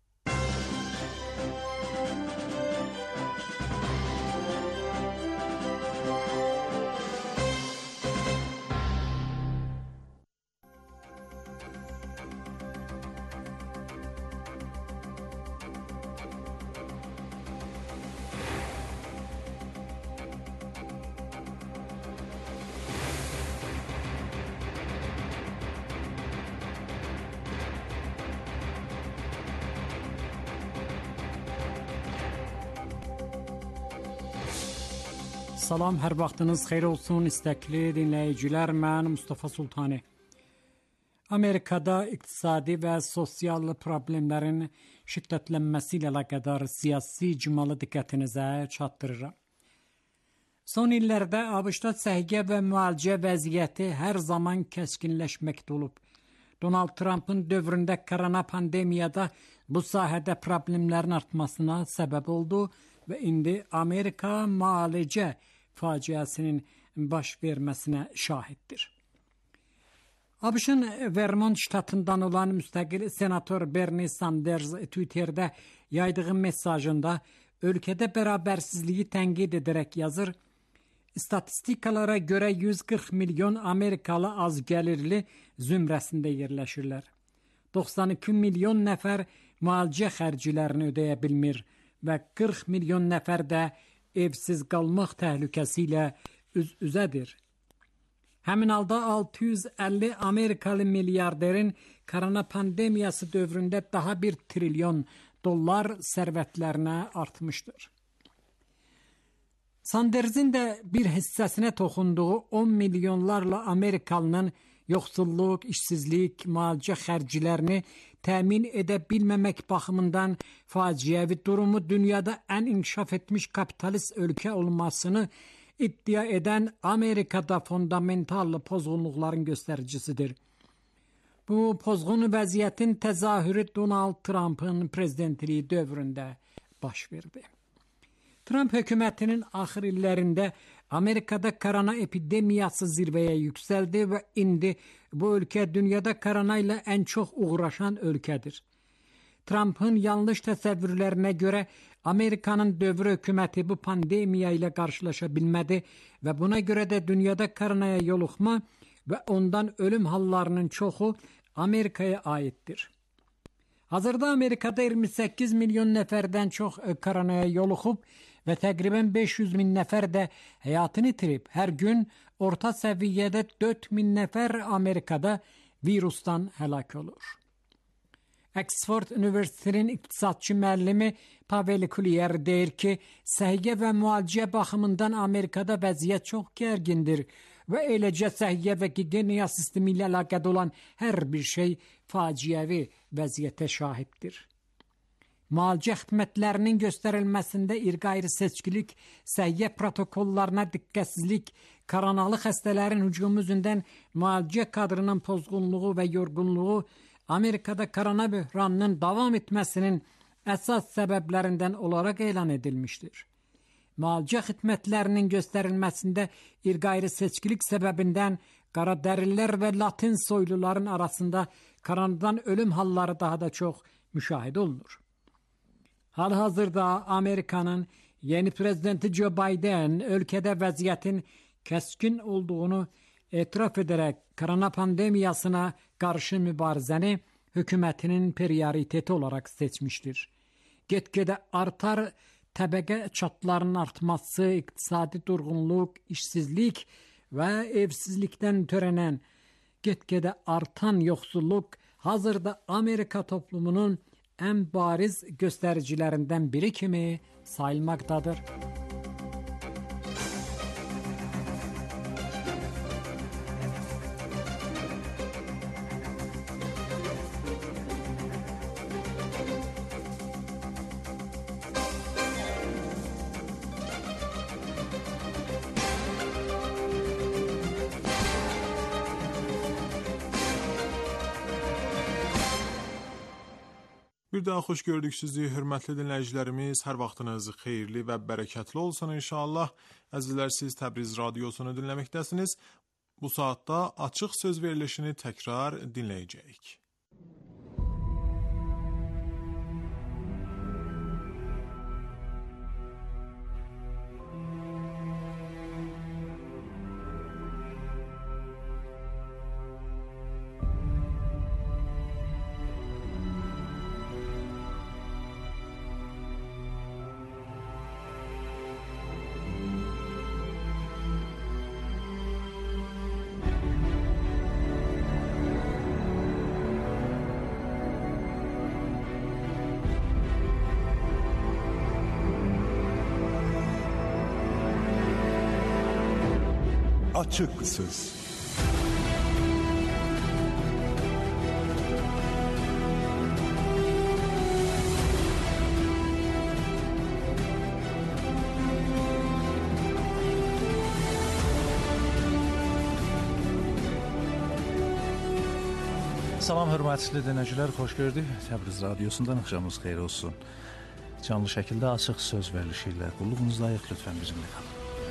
Salam, hər vaxtınız xeyir olsun istəkli dinləyicilər. Mən Mustafa Sultani. Amerikada iqtisadi və sosial problemlərin şiddətlənməsi ilə əlaqədar siyasi icmalı diqqətinizə çatdırıram. Son illərdə ABŞ-da səhiyyə və müalicə vəziyyəti hər zaman kəskinləşməkdə olub. Donald Trump'ın dövründə korona pandemiyada bu sahədə problemlərin artmasına səbəb oldu və indi Amerika müalicə faciəsinin baş verməsinə şahiddir. ABŞ-ın Vermont ştatından olan müstəqil senator Bernie Sanders Twitterdə yaydığı mesajında ölkədə bərabərsizliyi tənqid edərək yazır: "İstatistikalara görə 140 milyon Amerikalı az gəlirli zümrəsində yerləşirlər. 92 milyon nəfər müalicə xərclərini ödəyə bilmir və 40 milyon nəfər də evsiz qalmaq təhlükəsi ilə üz-üzədir. Həmin halda 650 Amerikalı milyarderin korona pandemiyası dövründə daha 1 trilyon dollar sərvətlərinə artmışdır." Sanders'in də bir hissəsinə toxunduğu 10 milyonlarla Amerikalının yoxsulluq, işsizlik, müalicə xərclərini təmin edə bilməmək baxımından faciəvi durumu dünyada ən inkişaf etmiş kapitalist ölkə olmasını iddia edən Amerikada fundamental pozğunluqların göstəricisidir. Bu pozğun vəziyyətin təzahürü Donald Trump'ın prezidentliyi dövründə baş verdi. Trump hökumətinin axır illərində Amerikada korona epidemiyası zirvəyə yüksəldi və indi bu ölkə dünyada korona ilə ən çox uğraşan ölkədir. Trump'ın yanlış təsəvvürlərinə görə Amerikanın dövrü hökuməti bu pandemiya ilə qarşılaşa bilmədi və buna görə də dünyada koronaya yoluxma və ondan ölüm hallarının çoxu Amerikaya aiddir. Hazırda Amerikada 28 milyon nəfərdən çox koronaya yoluxub və təqribən 500 min nəfər də həyatını itirib. Hər gün orta səviyyədə 4 min nəfər Amerikada virusdan həlak olur. Oxford Üniversitetinin iqtisadçı müəllimi Pavel Collier deyir ki, səhiyyə və müalicə baxımından Amerikada vəziyyət çox gərgindir və eləcə səhiyyə və gigiyena sistemi ilə əlaqədə olan hər bir şey faciəvi vəziyyətə şahiddir. Müalicə xidmətlərinin göstərilməsində qeyri seçkilik, səhiyyə protokollarına diqqətsizlik, koronalı xəstələrin hücumu üzündən müalicə kadrının pozğunluğu və yorğunluğu Amerika'da korona böhranının davam etməsinin əsas səbəblərindən olaraq elan edilmişdir. Müalicə xidmətlərinin göstərilməsində qeyri seçkilik səbəbindən qaradərililər və latin soyluların arasında koronadan ölüm halları daha da çox müşahidə olunur. Hal-hazırda Amerikanın yeni prezidenti Joe Biden ölkədə vəziyyətin kəskin olduğunu etiraf edərək korona pandemiyasına qarşı mübarizəni hökumətinin prioriteti olaraq seçmişdir. Get-gedə artar təbəqə çatlarının artması, iqtisadi durğunluq, işsizlik və evsizlikdən törənən get-gedə artan yoxsulluq hazırda Amerika toplumunun ən bariz göstəricilərindən biri kimi sayılmaqdadır. Bir daha xoş gördük sizi, hörmətli dinləyicilərimiz. Hər vaxtınız xeyirli və bərəkətli olsun inşallah. Əzizlər, siz Təbriz radiosunu dinləməkdəsiniz. Bu saatda açıq söz verilişini təkrar dinləyəcəyik. Açık Söz. Salam hörmətli dinləyicilər, xoş gördük. Təbriz radiosundan axşamınız xeyir olsun. Canlı şəkildə açıq söz verilişi ilə qulluğunuzdayıq, lütfən bizimlə qalın.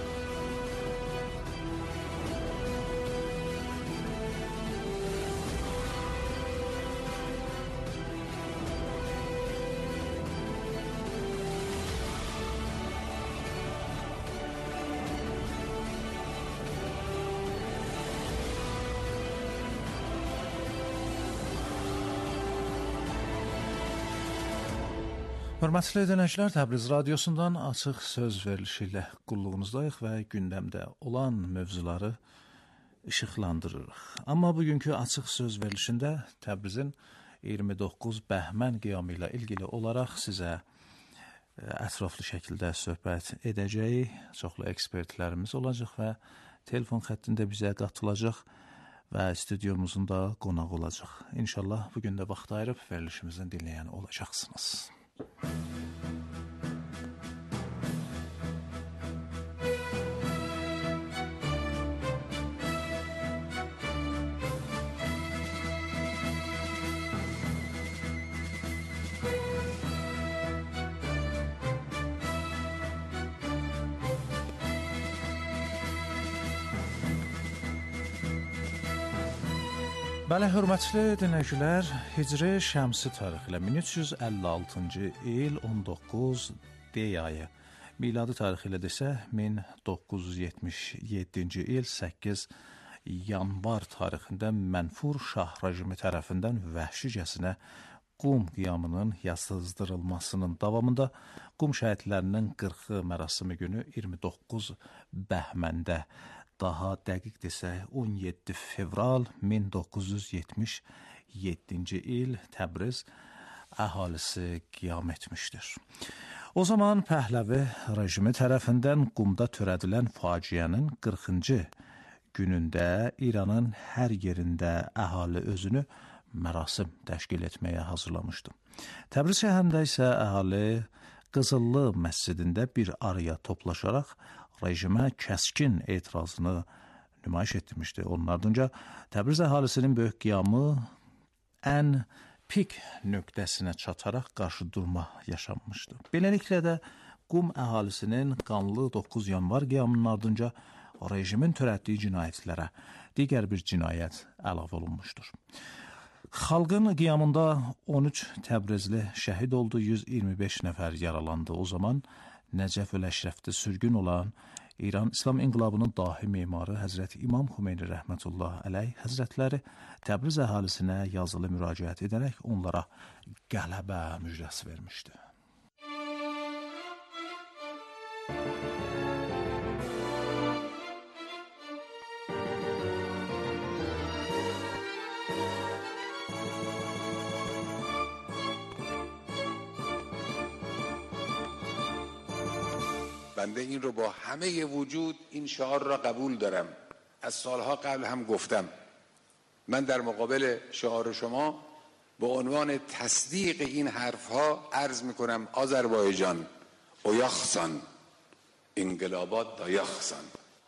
Hörmətli dinləyicilər, Təbriz radiosundan açıq söz verilişi ilə qulluğunuzdayıq və gündəmdə olan mövzuları işıqlandırırıq. Amma bugünkü açıq söz verilişində Təbrizin 29 Bəhmən qiyamı ilə ilgili olaraq sizə ətraflı şəkildə söhbət edəcəyik. Çoxlu ekspertlərimiz olacaq və telefon xəttində bizə qatılacaq və studiomuzun da qonaq olacaq. İnşallah bugün də vaxt ayırıb verilişimizin dinləyəni olacaqsınız. Bəli, hörmətli dinləyicilər, Hicri Şəmsi tarixi ilə 1356-cı il 19 D ayı, miladi tarixi ilə desə 1977-ci il 8 yanvar tarixində Mənfur Şah rejimi tərəfindən vəhşicəsinə Qum qiyamının yasızdırılmasının davamında Qum şəhidlərinin 40 mərasimi günü 29 Bəhməndə, daha dəqiq desək 17 fevral 1977-ci il Təbriz əhalisi qiyam etmişdir. O zaman Pəhləvi rejimi tərəfindən Qumda törədilən faciənin 40-cı günündə İranın hər yerində əhali özünü mərasim təşkil etməyə hazırlamışdı. Təbriz şəhərində isə əhali Qızıllı məscidində bir araya toplaşaraq rejimə kəskin etirazını nümayiş etdirmişdi. Onun ardınca Təbriz əhalisinin böyük qiyamı ən pik nöqtəsinə çataraq qarşıdurma yaşanmışdı. Beləliklə də Qum əhalisinin qanlı 9 yanvar qiyamının ardınca rejimin törətdiyi cinayətlərə digər bir cinayət əlavə olunmuşdur. Xalqın qiyamında 13 Təbrizli şəhid oldu, 125 nəfər yaralandı. O zaman Nəcəf Əşrəfdə sürgün olan İran İslam İnqilabının dahi memarı Həzrət İmam Xümeyni rəhmətullah əleyh həzrətləri Təbriz əhalisinə yazılı müraciət edərək onlara qələbə müjdəsi vermişdi. بنده این رو با همه وجود این شعار را قبول دارم. از سالها قبل هم گفتم من در مقابل شعار شما به عنوان تصدیق این حرفها عرض میکنم آذربایجان اویاخسان انقلابات دایاخسان.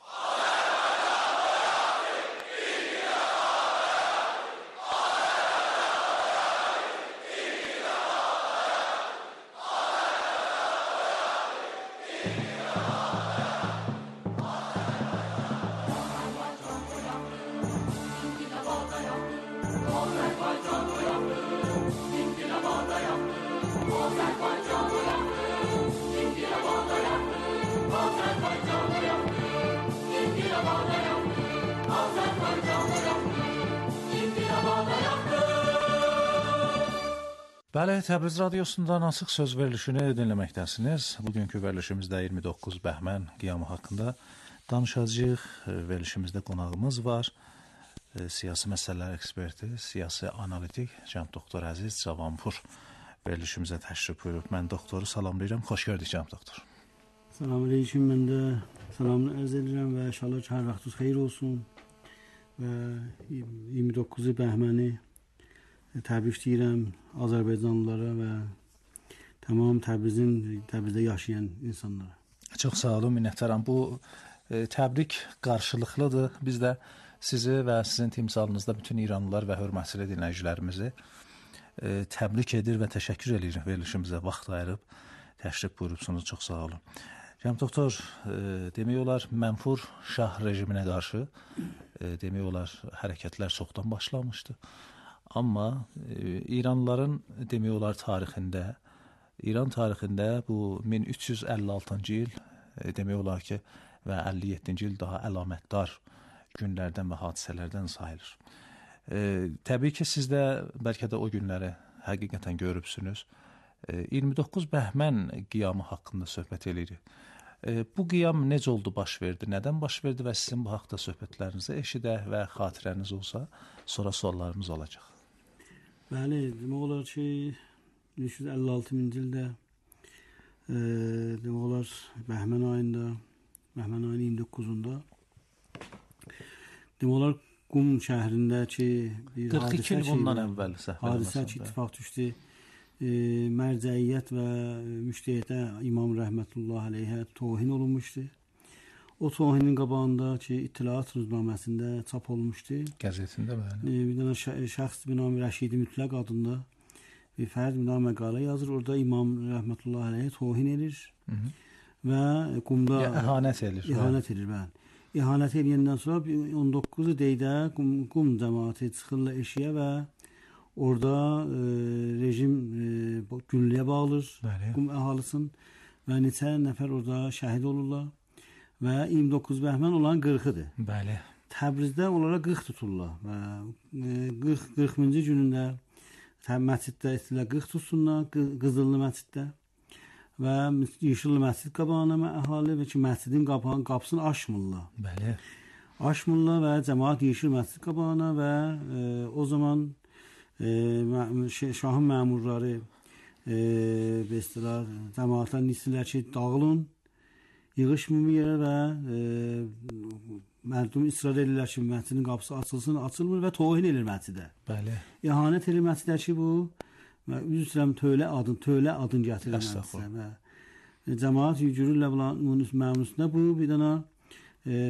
Bəli, Təbriz radiosundan Açıq Söz verilişini dinləməkdəsiniz. Bugünkü verilişimizdə 29 Bəhmən qiyamı haqqında danışacağıq. Verilişimizdə qonağımız var. Siyasi məsələlər eksperti, siyasi analitik cənab doktor Əziz Cavanpur verilişimizə təşrif buyurub. Mən doktoru salamlayıram. Xoş gördük cənab doktor. Salamünaleyküm. Mən də salamını ərz edirəm və inşallah hər vaxtınız xeyir olsun. Və 29 Bəhməni təbrik deyirəm Azərbaycanlılara və tamam Təbrizdə yaşayan insanlara. Çox sağ olun, minnətdaram. Bu təbrik qarşılıqlıdır. Biz də sizi və sizin timsalınızda bütün İranlılar və hörmətli dinləyicilərimizi təbrik edir və təşəkkür edirik verilişimizə vaxt ayırıb təşrif buyurubsunuz. Çox sağ olun. Cənab doktor, demək olar mənfur şah rejiminə qarşı demək olar hərəkətlər çoxdan başlamışdı. Amma İranlıların demək olar İran tarixində bu 1356-cı il demək olar ki və 57-ci il daha əlamətdar günlərdən və hadisələrdən sayılır. Təbii ki, siz də bəlkə də o günləri həqiqətən görübsünüz. 29 Bəhmən qiyamı haqqında söhbət edirik. Bu qiyam necə oldu, baş verdi, nədən baş verdi və sizin bu haqda söhbətlərinizi eşidək və xatirəniz olsa, sonra suallarımız olacaq. Bəli, demək olar ki 1356-cı ildə demək olar Bəhmən ayının 29-unda demək olar Qum şəhrində ki bir 42 il bundan əvvəl hadisə ki ittifaq düşdü. Mərcəiyyət və müştəhiyyətə İmam rəhmətullah əleyhə tohin olunmuşdu. O tohinin qabağında ki İttilaat Rüznaməsində çap olunmuşdu. Qəzetində bəli. Bir dənə şəxs binam Rəşidi Mütləq adında bir fərd bir dənə məqalə yazır. Orada İmam rəhmətullah əleyhə tohin edir. Və Qumda ihanət edir. Bəli. İhanət edəndən sonra 19 deydə Qum cəmaəti çıxırlar eşiyə və orada rejim güllüyə bağlır Qum əhalisinin və neçə nəfər orada şəhid olurlar. Və 29 Bəhmən olan 40-dır. Bəli. Təbrizdə onlara 40 tuturlar və 40-cı günündə məsciddə istəyirlər 40 tutsunlar, Qızıllı məsciddə və Yeşilli məscid qabağına əhali və ki məscidin qapısını açmırlar. Bəli. Açmırlar və cəmaət Yeşil məscid qabağına və o zaman şahın məmurları bestilər cəmaətlər istəyirlər ki dağılın, yığışmır yerə və mərdum israr edirlər ki məscidin qapısı açılsın, açılmır və tohin edir məscidə. Bəli. İhanət edir məscidə ki bu üzrəm tövlə adın gətirir məscidə. Cəmaət yürürlər məmurusunda bu bir dənə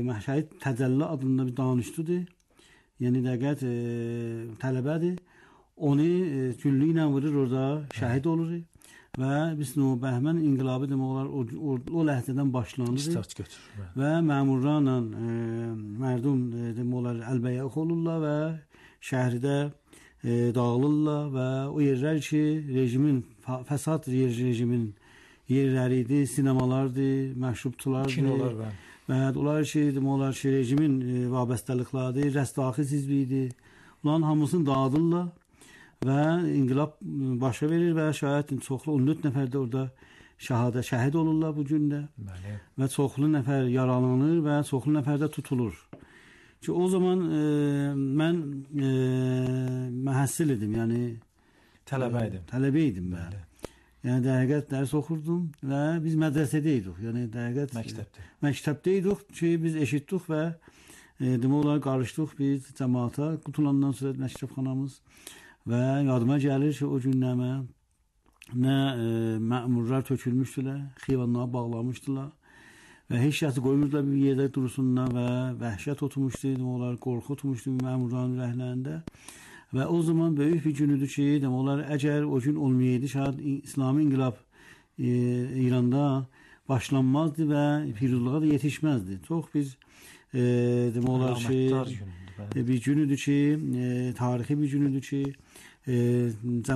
Məhşəhid Təcəlli adında bir danışdıdır. Yəni dəqiqət tələbədir. onu güllü ilə vurur, orada şəhid olur və biz Bəhmən inqilabı demək olar o ləhzədən başlanır start götürür və məmurlarla mərdum demək olar əlbəyax olurlar və şəhərdə dağılırlar və o yerlər ki rejimin fəsad rejimin yerləri idi, sinemalardır, məşrubçulardır, kinolar və onlar ki demək olar ki rejimin vabestəlikləri, rəsdaxil hizbi onların hamısını dağıdırlar və inqilab başa verir və şayət çoxlu 14 nəfər də orada şəhid olurlar bu gündə. Bəli. Və çoxlu nəfər yaralanır və çoxlu nəfər də tutulur. Ki o zaman mən məhəssil idim, yəni tələbə idim mən. Yəni dəqiqət dərs oxurdum və biz mədrəsədə idik. Yəni dəqiqət məktəbdə idik ki biz eşitdik və demək olar qarışdıq biz cəmaata qutulandan sonra məktəbxanamız və yadıma gəlir ki o günləmə nə məmurlar tökülmüşdülər, xivanlara bağlamışdılar və heç kəsi qoymurdular bir yerdə dursunlar və vəhşət tutmuşdu, onlar qorxu tutmuşdu məmurların ürəklərində və o zaman böyük bir günüdür ki, onlar əgər o gün olmayaydı, şayad İslami inqilab İranda başlanmazdı və piruzluğa da yetişməzdi. Çox biz demək olar ki, bir günüdür ki, tarixi bir günüdür ki,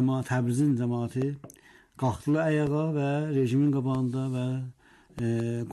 Təbrizin cəmaəti qalxdılar ayağa və rejimin qabağında və